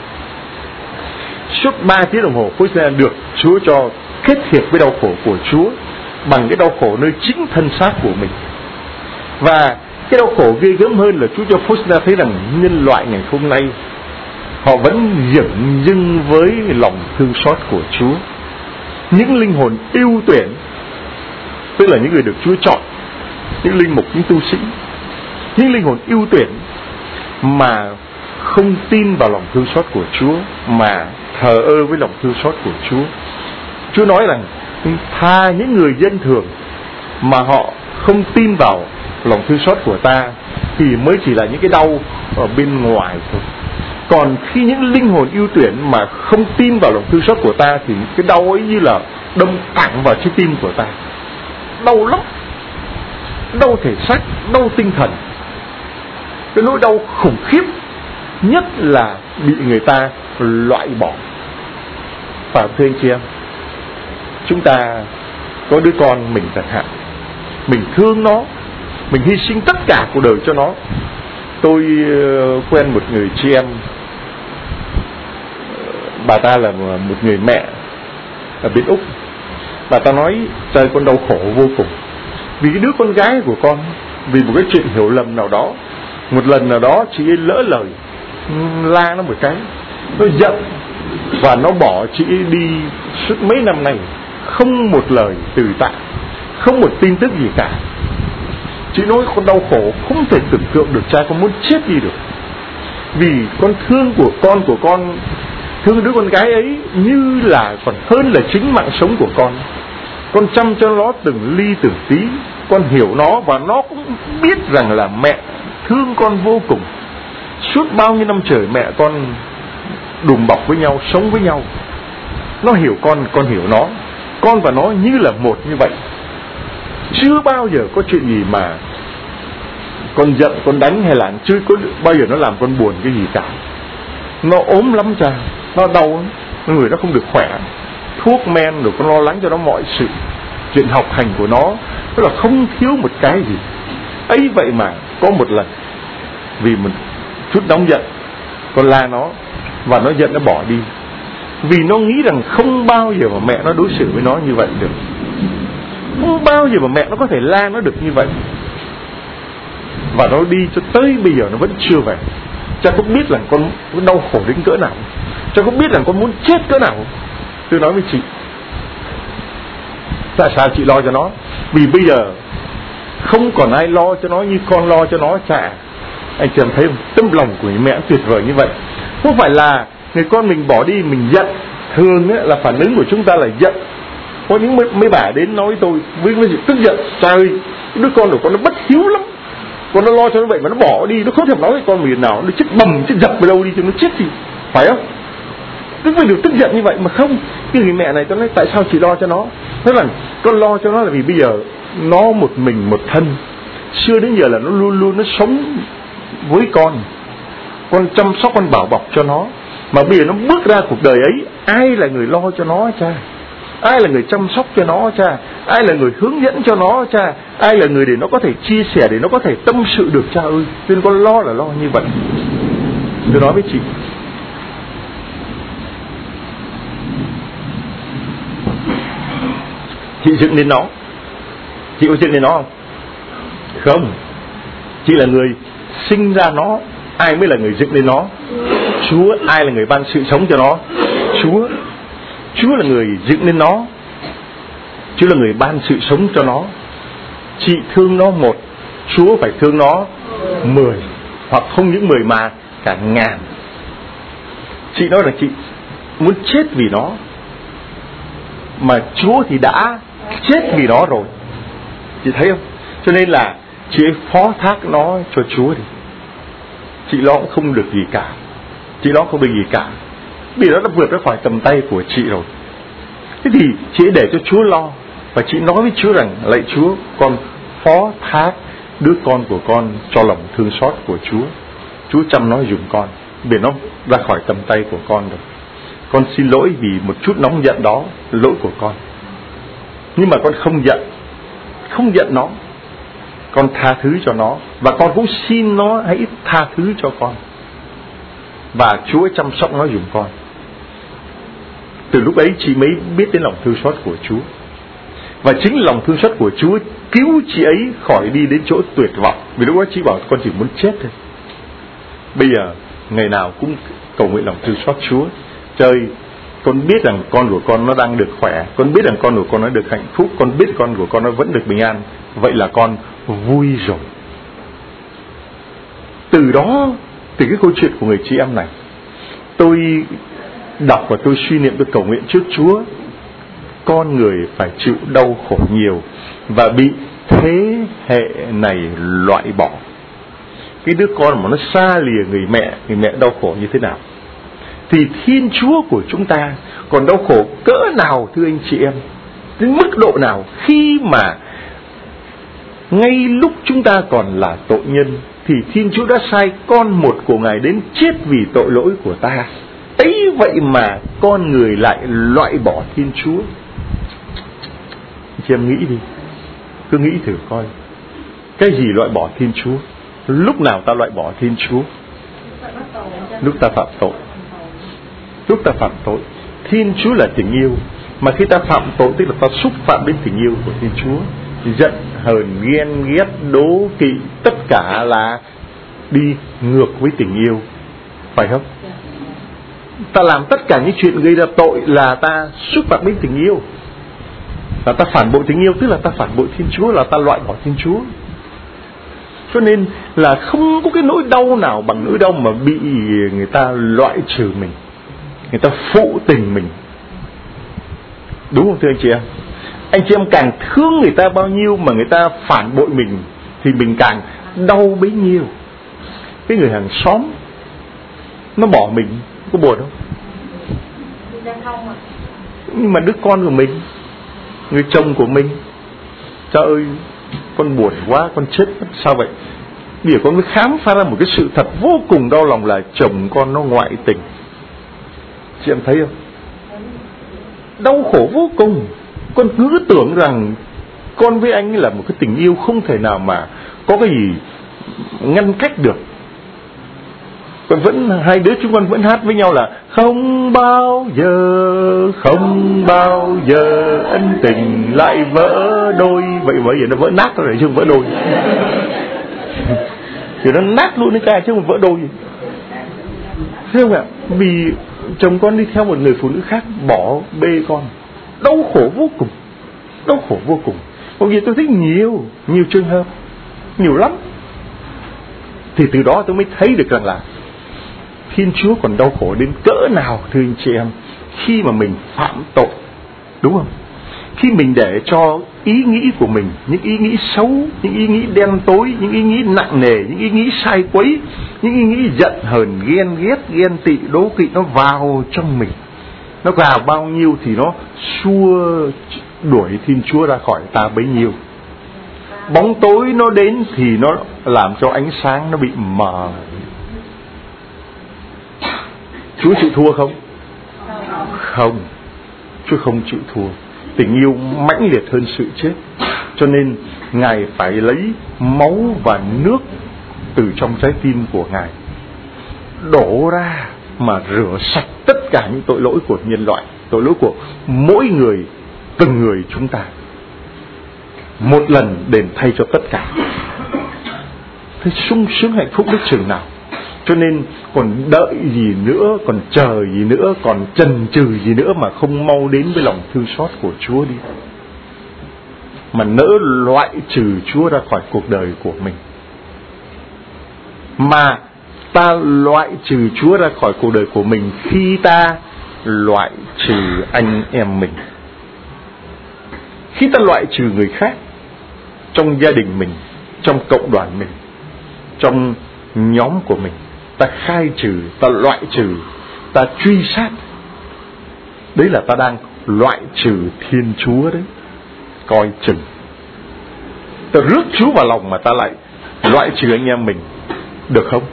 suốt ba tiếng đồng hồ Faustina được Chúa cho kết hiệp với đau khổ của Chúa bằng cái đau khổ nơi chính thân xác của mình. Và cái đau khổ ghê gớm hơn là Chúa cho Faustina thấy rằng nhân loại ngày hôm nay họ vẫn dửng dưng với lòng thương xót của Chúa. Những linh hồn ưu tuyển, tức là những người được Chúa chọn, những linh mục, những tu sĩ, những linh hồn ưu tuyển mà không tin vào lòng thương xót của Chúa, mà thờ ơ với lòng thương xót của Chúa. Chúa nói rằng tha những người dân thường mà họ không tin vào lòng thương xót của ta thì mới chỉ là những cái đau ở bên ngoài thôi. Còn khi những linh hồn ưu tuyển mà không tin vào lòng thương xót của ta thì cái đau ấy như là đâm thẳng vào trái tim của ta, đau lắm, đau thể xác, đau tinh thần. Cái nỗi đau khủng khiếp nhất là bị người ta loại bỏ. Và thưa anh chị em, chúng ta có đứa con mình chẳng hạn, mình thương nó, mình hy sinh tất cả cuộc đời cho nó. Tôi quen một người chị em bà ta là một người mẹ ở bên Úc. Bà ta nói trời, con đau khổ vô cùng vì cái đứa con gái của con, vì một cái chuyện hiểu lầm nào đó, một lần nào đó chị ấy lỡ lời la nó một cái, nó giận và nó bỏ chị ấy đi suốt mấy năm nay, không một lời từ tạ, không một tin tức gì cả. Chị nói con đau khổ không thể tưởng tượng được, cha con muốn chết đi được, vì con thương của con của con thương đứa con gái ấy như là còn hơn là chính mạng sống của con. Con chăm cho nó từng ly từng tí, con hiểu nó và nó cũng biết rằng là mẹ thương con vô cùng. Suốt bao nhiêu năm trời mẹ con đùm bọc với nhau, sống với nhau. Nó hiểu con, con hiểu nó, con và nó như là một như vậy. Chưa bao giờ có chuyện gì mà con giận, con đánh hay là chưa có bao giờ nó làm con buồn cái gì cả. Nó ốm lắm cha, nó đau, người nó không được khỏe, thuốc men rồi con lo lắng cho nó mọi sự, chuyện học hành của nó, tức là không thiếu một cái gì. Ấy vậy mà có một lần vì một chút nóng giận, con la nó và nó giận, nó bỏ đi, vì nó nghĩ rằng không bao giờ mà mẹ nó đối xử với nó như vậy được, không bao giờ mà mẹ nó có thể la nó được như vậy. Và nó đi cho tới bây giờ nó vẫn chưa về. Cha cũng biết là con đau khổ đến cỡ nào, cha cũng biết là con muốn chết cỡ nào. Tôi nói với chị, tại sao chị lo cho nó? Vì bây giờ không còn ai lo cho nó như con lo cho nó cha. Anh chị em thấy không? Tấm lòng của người mẹ tuyệt vời như vậy. Không phải là người con mình bỏ đi mình giận. Thường ấy, là phản ứng của chúng ta là giận. Có những mấy, mấy bà đến nói với tôi với cái gì tức giận, trời, đứa con của con nó bất hiếu lắm, con nó lo cho nó vậy mà nó bỏ đi, nó không thèm nói với con mình nào, nó chết bầm chết dập vào đâu đi cho nó chết thì phải không? Cứ phải được tức giận như vậy mà không. Cái người mẹ này tôi nói tại sao chị lo cho nó? Thế là con lo cho nó là vì bây giờ nó một mình một thân, xưa đến giờ là nó luôn luôn nó sống với con, con chăm sóc, con bảo bọc cho nó. Mà bây giờ nó bước ra cuộc đời ấy, ai là người lo cho nó cha? Ai là người chăm sóc cho nó cha? Ai là người hướng dẫn cho nó cha? Ai là người để nó có thể chia sẻ, để nó có thể tâm sự được cha ơi? Cho nên con lo là lo như vậy. Tôi nói với chị, chị dựng lên nó. Chị có dựng lên nó không? Không. Chị là người sinh ra nó. Ai mới là người dựng lên nó? Chúa. Ai là người ban sự sống cho nó? Chúa. Chúa là người dựng lên nó. Chúa là người ban sự sống cho nó. Chị thương nó một, Chúa phải thương nó mười, hoặc không những mười mà cả ngàn. Chị nói là chị muốn chết vì nó, mà Chúa thì đã chết vì nó rồi. Chị thấy không? Cho nên là chị ấy phó thác nó cho Chúa đi. Chị lo cũng không được gì cả, chị lo không được gì cả, vì nó đã vượt ra khỏi tầm tay của chị rồi. Thế thì chị ấy để cho Chúa lo. Và chị nói với Chúa rằng lạy Chúa, con phó thác đứa con của con cho lòng thương xót của Chúa. Chúa chăm nó dùng con, để nó ra khỏi tầm tay của con rồi. Con xin lỗi vì một chút nóng giận đó, lỗi của con. Nhưng mà con không giận, không giận nó, con tha thứ cho nó. Và con cũng xin nó hãy tha thứ cho con. Và Chúa chăm sóc nó dùng con. Từ lúc ấy chị mới biết đến lòng thương xót của Chúa. Và chính lòng thương xót của Chúa cứu chị ấy khỏi đi đến chỗ tuyệt vọng. Vì lúc đó chị bảo con chỉ muốn chết thôi. Bây giờ ngày nào cũng cầu nguyện lòng thương xót Chúa. Trời, con biết rằng con của con nó đang được khỏe, con biết rằng con của con nó được hạnh phúc, con biết con của con nó vẫn được bình an. Vậy là con vui rồi. Từ đó, từ cái câu chuyện của người chị em này, tôi đọc và tôi suy niệm, tôi cầu nguyện trước Chúa. Con người phải chịu đau khổ nhiều và bị thế hệ này loại bỏ. Cái đứa con mà nó xa lìa người mẹ, người mẹ đau khổ như thế nào, thì Thiên Chúa của chúng ta còn đau khổ cỡ nào thưa anh chị em? Đến mức độ nào khi mà ngay lúc chúng ta còn là tội nhân thì Thiên Chúa đã sai con một của Ngài đến chết vì tội lỗi của ta. Ấy vậy mà con người lại loại bỏ Thiên Chúa. Chị em nghĩ đi, cứ nghĩ thử coi, cái gì loại bỏ Thiên Chúa? Lúc nào ta loại bỏ Thiên Chúa? Lúc ta phạm tội. lúc ta phạm tội. Thiên Chúa là tình yêu, mà khi ta phạm tội tức là ta xúc phạm đến tình yêu của Thiên Chúa. Giận, hờn, ghen, ghét, đố kỵ, tất cả là đi ngược với tình yêu, phải không? Ta làm tất cả những chuyện gây ra tội là ta xúc phạm đến tình yêu, là ta phản bội tình yêu, tức là ta phản bội Thiên Chúa, là ta loại bỏ Thiên Chúa. Cho nên là không có cái nỗi đau nào bằng nỗi đau mà bị người ta loại trừ mình, người ta phụ tình mình. Đúng không thưa anh chị em? Anh chị em càng thương người ta bao nhiêu mà người ta phản bội mình thì mình càng đau bấy nhiêu. Cái người hàng xóm nó bỏ mình có buồn không? Nhưng mà đứa con của mình, người chồng của mình, trời ơi, con buồn quá, con chết mất. Sao vậy? Bây giờ con mới khám phá ra một cái sự thật vô cùng đau lòng là chồng con nó ngoại tình. Chị em thấy không? Đau khổ vô cùng. Con cứ tưởng rằng con với anh là một cái tình yêu không thể nào mà có cái gì ngăn cách được. Còn vẫn hai đứa chúng con vẫn hát với nhau là không bao giờ, không bao giờ ân tình lại vỡ đôi. Vậy bởi vì nó vỡ nát rồi chứ không vỡ đôi. Thì nó nát luôn đấy ca chứ không vỡ đôi. Thấy không ạ? Vì chồng con đi theo một người phụ nữ khác bỏ bê con. Đau khổ vô cùng. Đau khổ vô cùng. Bởi vì tôi thích nhiều, nhiều trường hợp, nhiều lắm. Thì từ đó tôi mới thấy được rằng là Thiên Chúa còn đau khổ đến cỡ nào thưa anh chị em, khi mà mình phạm tội, đúng không? Khi mình để cho ý nghĩ của mình, những ý nghĩ xấu, những ý nghĩ đen tối, những ý nghĩ nặng nề, những ý nghĩ sai quấy, những ý nghĩ giận hờn, ghen ghét, ghen tị, đố kỵ nó vào trong mình. Nó vào bao nhiêu thì nó xua đuổi Thiên Chúa ra khỏi ta bấy nhiêu. Bóng tối nó đến thì nó làm cho ánh sáng nó bị mờ. Chúa chịu thua không? Không, Chúa không chịu thua. Tình yêu mãnh liệt hơn sự chết. Cho nên Ngài phải lấy máu và nước từ trong trái tim của Ngài đổ ra mà rửa sạch tất cả những tội lỗi của nhân loại, tội lỗi của mỗi người, từng người chúng ta, một lần đền thay cho tất cả. Thế sung sướng hạnh phúc biết chừng nào. Cho nên còn đợi gì nữa, còn chờ gì nữa, còn chần chừ gì nữa mà không mau đến với lòng thương xót của Chúa đi, mà nỡ loại trừ Chúa ra khỏi cuộc đời của mình. Mà ta loại trừ Chúa ra khỏi cuộc đời của mình khi ta loại trừ anh em mình, khi ta loại trừ người khác trong gia đình mình, trong cộng đoàn mình, trong nhóm của mình. Ta khai trừ, ta loại trừ, ta truy sát. Đấy là ta đang loại trừ Thiên Chúa đấy. Coi chừng. Ta rước Chúa vào lòng mà ta lại loại trừ anh em mình, được không?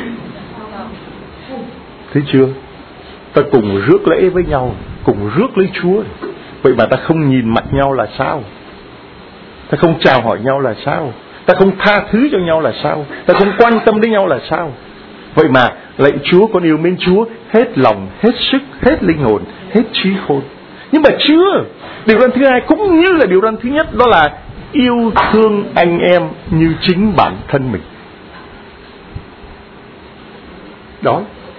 Thấy chưa? Ta cùng rước lễ với nhau, cùng rước lấy Chúa. Vậy mà ta không nhìn mặt nhau là sao? Ta không chào hỏi nhau là sao? Ta không tha thứ cho nhau là sao? Ta không quan tâm đến nhau là sao? Vậy mà lạy Chúa, con yêu mến Chúa hết lòng, hết sức, hết linh hồn, hết trí khôn. Nhưng mà chưa. Điều răn thứ hai cũng như là điều răn thứ nhất, đó là yêu thương anh em như chính bản thân mình. Đó.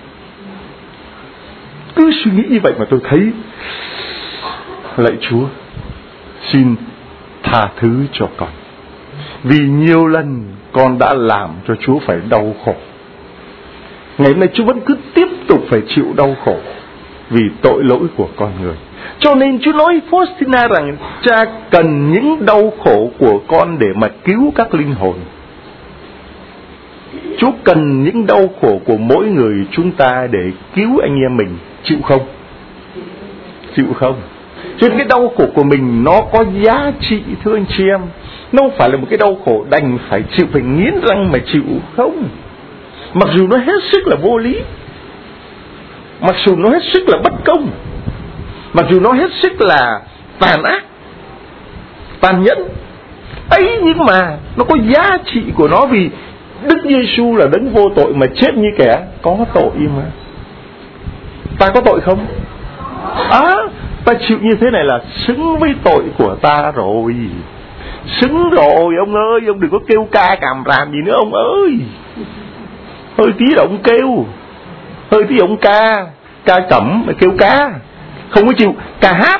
Cứ suy nghĩ như vậy mà tôi thấy lạy Chúa, xin tha thứ cho con. Vì nhiều lần con đã làm cho Chúa phải đau khổ. Ngày hôm nay Chúa vẫn cứ tiếp tục phải chịu đau khổ vì tội lỗi của con người. Cho nên Chúa nói Faustina rằng Cha cần những đau khổ của con để mà cứu các linh hồn. Chúa cần những đau khổ của mỗi người chúng ta để cứu anh em mình. Chịu không? Chịu không? Cho nên cái đau khổ của mình nó có giá trị thưa anh chị em. Nó không phải là một cái đau khổ đành phải chịu, phải nghiến răng mà chịu, không. Mặc dù nó hết sức là vô lý, mặc dù nó hết sức là bất công, mặc dù nó hết sức là tàn ác, tàn nhẫn ấy, nhưng mà nó có giá trị của nó. Vì Đức Giêsu là đấng vô tội mà chết như kẻ có tội mà. ta có tội không? À, ta chịu như thế này là xứng với tội của ta rồi. Xứng rồi ông ơi, ông đừng có kêu ca càm ràm gì nữa ông ơi. Hơi tí là ông kêu, hơi tí ông ca, ca cẩm mà kêu ca, không có chịu ca hát.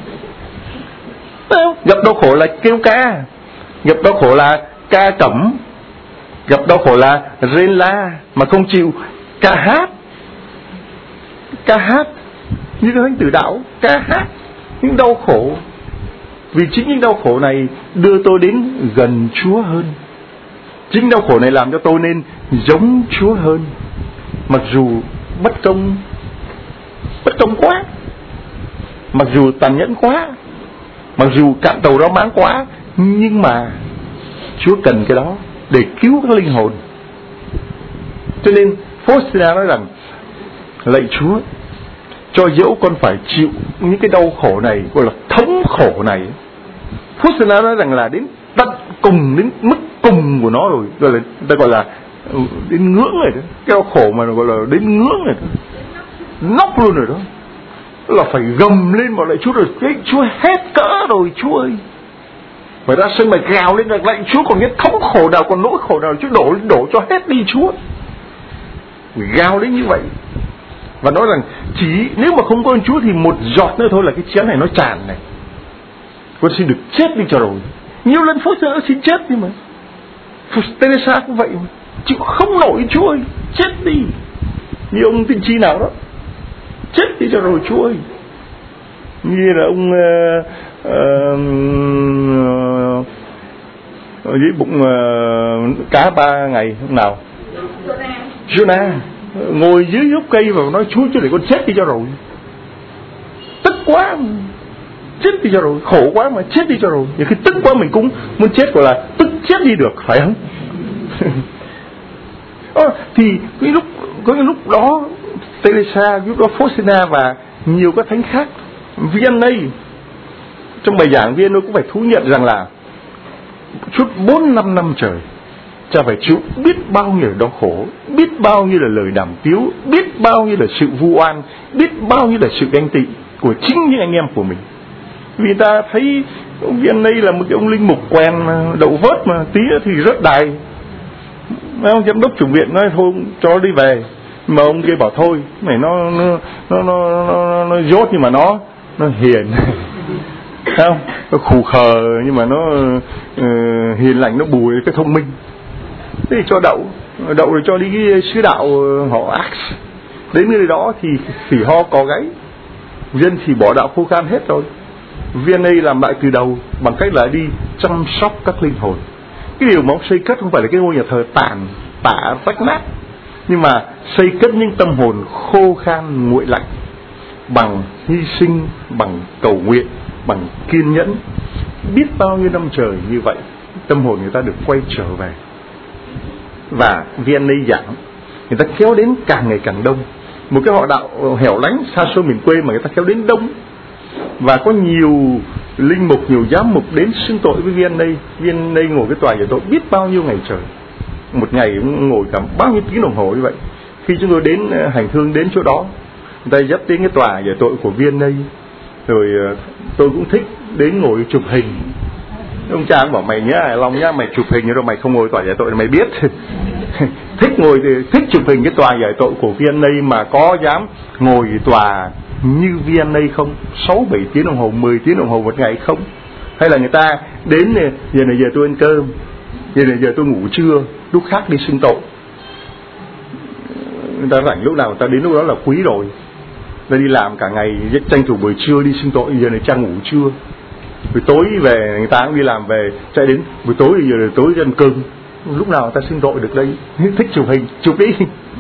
Gặp đau khổ là kêu ca, gặp đau khổ là ca cẩm, gặp đau khổ là rên la, mà không chịu ca hát. Ca hát như cái thánh tử đạo, ca hát những đau khổ. Vì chính những đau khổ này đưa tôi đến gần Chúa hơn. Chính đau khổ này làm cho tôi nên giống Chúa hơn. Mặc dù bất công, bất công quá, mặc dù tàn nhẫn quá, mặc dù cạn tàu rau máng quá, nhưng mà Chúa cần cái đó để cứu các linh hồn. Cho nên Faustina nói rằng: lạy Chúa, cho dẫu con phải chịu những cái đau khổ này, gọi là thống khổ này. Faustina nói rằng là đến tận cùng, đến mức cùng của nó rồi, gọi là ta gọi là đến ngưỡng rồi đó. Cái đau khổ mà gọi là đến ngưỡng rồi đó, nóc luôn rồi đó, là phải gầm lên mà lạy Chúa rồi. Cái Chúa hết cỡ rồi Chúa ơi. Phải ra sân mà gào lên là lạy Chúa, còn cái thống khổ nào, còn nỗi khổ nào Chúa đổ đổ cho hết đi Chúa. Gào lên như vậy và nói rằng chỉ nếu mà không có ơn Chúa thì một giọt nữa thôi là cái chén này nó tràn này, con xin được chết đi cho rồi. Nhiều lần Phúc Sơn xin chết nhưng mà Teresa cũng vậy mà, chịu không nổi Chúa ơi, chết đi. Như ông tiên tri nào đó, chết đi cho rồi Chúa ơi. Như là ông uh, uh, ở dưới bụng uh, cá ba ngày hôm nào, Jonah ngồi dưới gốc cây và nói: Chúa cho để con chết đi cho rồi. Tức quá, chết đi cho rồi, khổ quá mà chết đi cho rồi. Nhiều khi tức quá mình cũng muốn chết, gọi là tức chết đi được, phải không? à, thì cái lúc có cái lúc đó Teresa, lúc đó Faustina và nhiều các thánh khác, Vianney trong bài giảng Vianney cũng phải thú nhận rằng là suốt bốn năm năm trời cha phải chịu biết bao nhiêu là đau khổ, biết bao nhiêu là lời đàm tiếu, biết bao nhiêu là sự vu oan, biết bao nhiêu là sự ganh tị của chính những anh em của mình. Vì ta thấy ông Vianney là một cái ông linh mục quen đậu vớt mà tí thì rớt đài. Ông giám đốc chủng viện nói thôi cho đi về, mà ông kia bảo thôi mày nó nó nó nó, nó, nó dốt nhưng mà nó nó hiền. Không, nó khù khờ nhưng mà nó uh, hiền lành, nó bùi cái thông minh. Thế thì cho đậu, đậu rồi cho đi cái sứ đạo họ Ax. Đến nơi đó thì phỉ ho có gáy, dân thì bỏ đạo khô khan hết rồi. Vianney làm lại từ đầu bằng cách là đi chăm sóc các linh hồn. Cái điều mà ông xây cất không phải là cái ngôi nhà thờ tàn tạ rách nát, nhưng mà xây cất những tâm hồn khô khan nguội lạnh bằng hy sinh, bằng cầu nguyện, bằng kiên nhẫn. Biết bao nhiêu năm trời như vậy, tâm hồn người ta được quay trở về. Và Vianney giảng, người ta kéo đến càng ngày càng đông. Một cái họ đạo hẻo lánh xa xôi miền quê mà người ta kéo đến đông. Và có nhiều linh mục, nhiều giám mục đến xưng tội với Vianney. Vianney ngồi cái tòa giải tội biết bao nhiêu ngày trời, một ngày cũng ngồi cả bao nhiêu tiếng đồng hồ như vậy. Khi chúng tôi đến hành hương đến chỗ đó, người ta dắt đến cái tòa giải tội của Vianney. Rồi tôi cũng thích đến ngồi chụp hình. Ông cha bảo mày nhá, lòng nhá, mày chụp hình rồi mày không ngồi tòa giải tội mày biết. Thích ngồi thì thích chụp hình cái tòa giải tội của Vianney, mà có dám ngồi tòa như Vianney không? sáu bảy tiếng đồng hồ, mười tiếng đồng hồ một ngày không? Hay là người ta đến giờ này giờ tôi ăn cơm, giờ này giờ tôi ngủ trưa, lúc khác đi xưng tội. Người ta rảnh lúc nào người ta đến lúc đó là quý rồi. Ta đi làm cả ngày tranh thủ buổi trưa đi xưng tội, giờ này cha ngủ trưa. Buổi tối về người ta cũng đi làm về, chạy đến buổi tối thì giờ là tối ăn cơm. Lúc nào người ta xưng tội được đây? Thích chụp hình, chụp đi.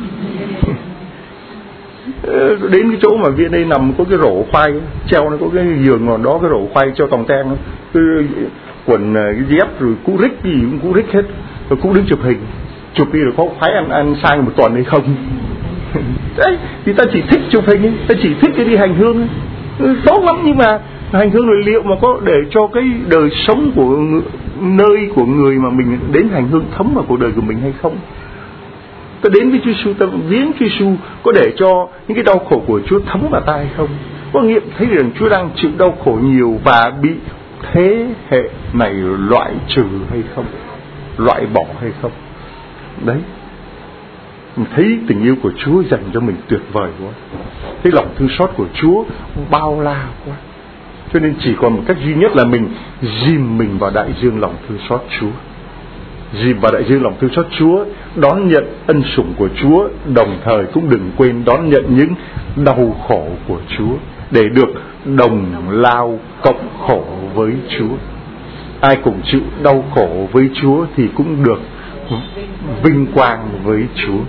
Đến cái chỗ mà viên đây nằm có cái rổ khoai treo, nó có cái giường ngòn đó, cái rổ khoai treo tòng ten, cái quần cái dép rồi cũ rích gì cũng cũ rích hết, rồi cũ đứng chụp hình, chụp đi rồi có phải ăn ăn sang một tuần hay không? Đấy, thì ta chỉ thích chụp hình ấy, ta chỉ thích cái đi hành hương ấy. Tốt lắm, nhưng mà hành hương rồi liệu mà có để cho cái đời sống của nơi của người mà mình đến hành hương thấm vào cuộc đời của mình hay không? Ta đến với Chúa Giêsu, ta viếng Chúa Giêsu, có để cho những cái đau khổ của Chúa thấm vào ta hay không? Có nghiệm thấy rằng Chúa đang chịu đau khổ nhiều và bị thế hệ này loại trừ hay không, loại bỏ hay không? Đấy, mình thấy tình yêu của Chúa dành cho mình tuyệt vời quá, thấy lòng thương xót của Chúa bao la quá, cho nên chỉ còn một cách duy nhất là mình dìm mình vào đại dương lòng thương xót Chúa, dìm vào đại dương lòng thương xót Chúa, đón nhận ân sủng của Chúa, đồng thời cũng đừng quên đón nhận những đau khổ của Chúa để được đồng lao cộng khổ với Chúa. Ai cùng chịu đau khổ với Chúa thì cũng được vinh quang với Chúa.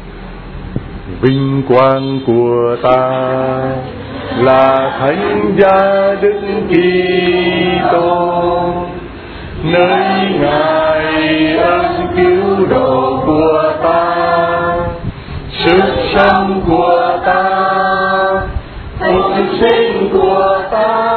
Vinh quang của ta là thánh giá Đức Kitô, nơi Ngài ơn cứu độ của ta, sức sống của ta, phục sinh của ta.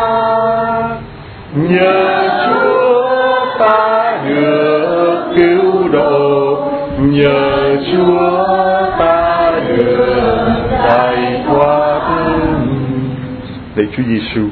Nhờ Chúa ta được cứu độ, nhờ Chúa ta được giải thoát. Lạy Chúa Giêsu,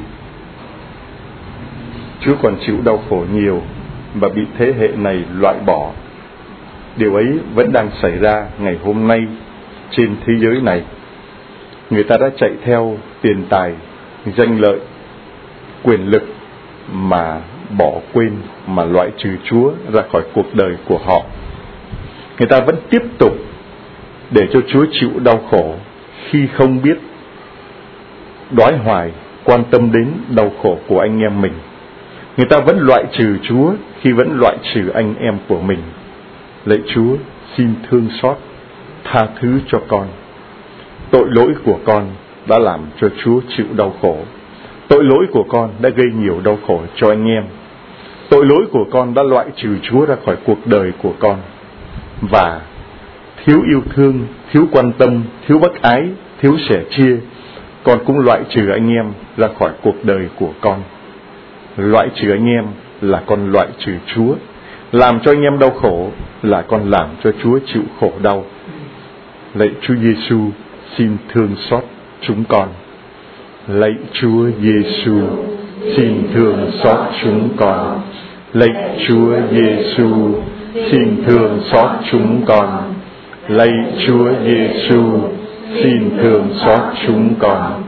Chúa còn chịu đau khổ nhiều và bị thế hệ này loại bỏ. Điều ấy vẫn đang xảy ra ngày hôm nay trên thế giới này. Người ta đã chạy theo tiền tài, danh lợi, quyền lực mà bỏ quên, mà loại trừ Chúa ra khỏi cuộc đời của họ. Người ta vẫn tiếp tục để cho Chúa chịu đau khổ khi không biết đoái hoài quan tâm đến đau khổ của anh em mình. Người ta vẫn loại trừ Chúa khi vẫn loại trừ anh em của mình. Lạy Chúa, xin thương xót, tha thứ cho con. Tội lỗi của con đã làm cho Chúa chịu đau khổ. Tội lỗi của con đã gây nhiều đau khổ cho anh em. Tội lỗi của con đã loại trừ Chúa ra khỏi cuộc đời của con. Và thiếu yêu thương, thiếu quan tâm, thiếu bác ái, thiếu sẻ chia, con cũng loại trừ anh em ra khỏi cuộc đời của con. Loại trừ anh em là con loại trừ Chúa. Làm cho anh em đau khổ là con làm cho Chúa chịu khổ đau. Lạy Chúa Giêsu, xin thương xót chúng con. Lạy Chúa Giêsu, xin thương xót chúng con. Lạy Chúa Giêsu, xin thương xót chúng con. Lạy Chúa Giêsu, xin thương xót chúng con.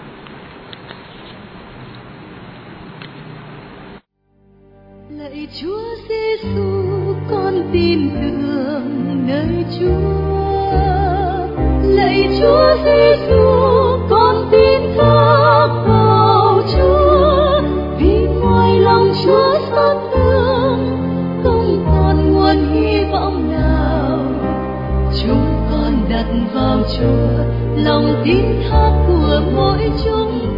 Lạy Chúa Giêsu, con tin tưởng nơi Chúa. Lạy Chúa Giêsu, con tin thác vào Chúa. Vì ngoài lòng Chúa xót thương, không còn nguồn hy vọng nào. Chúng con đặt vào Chúa lòng tin thác của mỗi chúng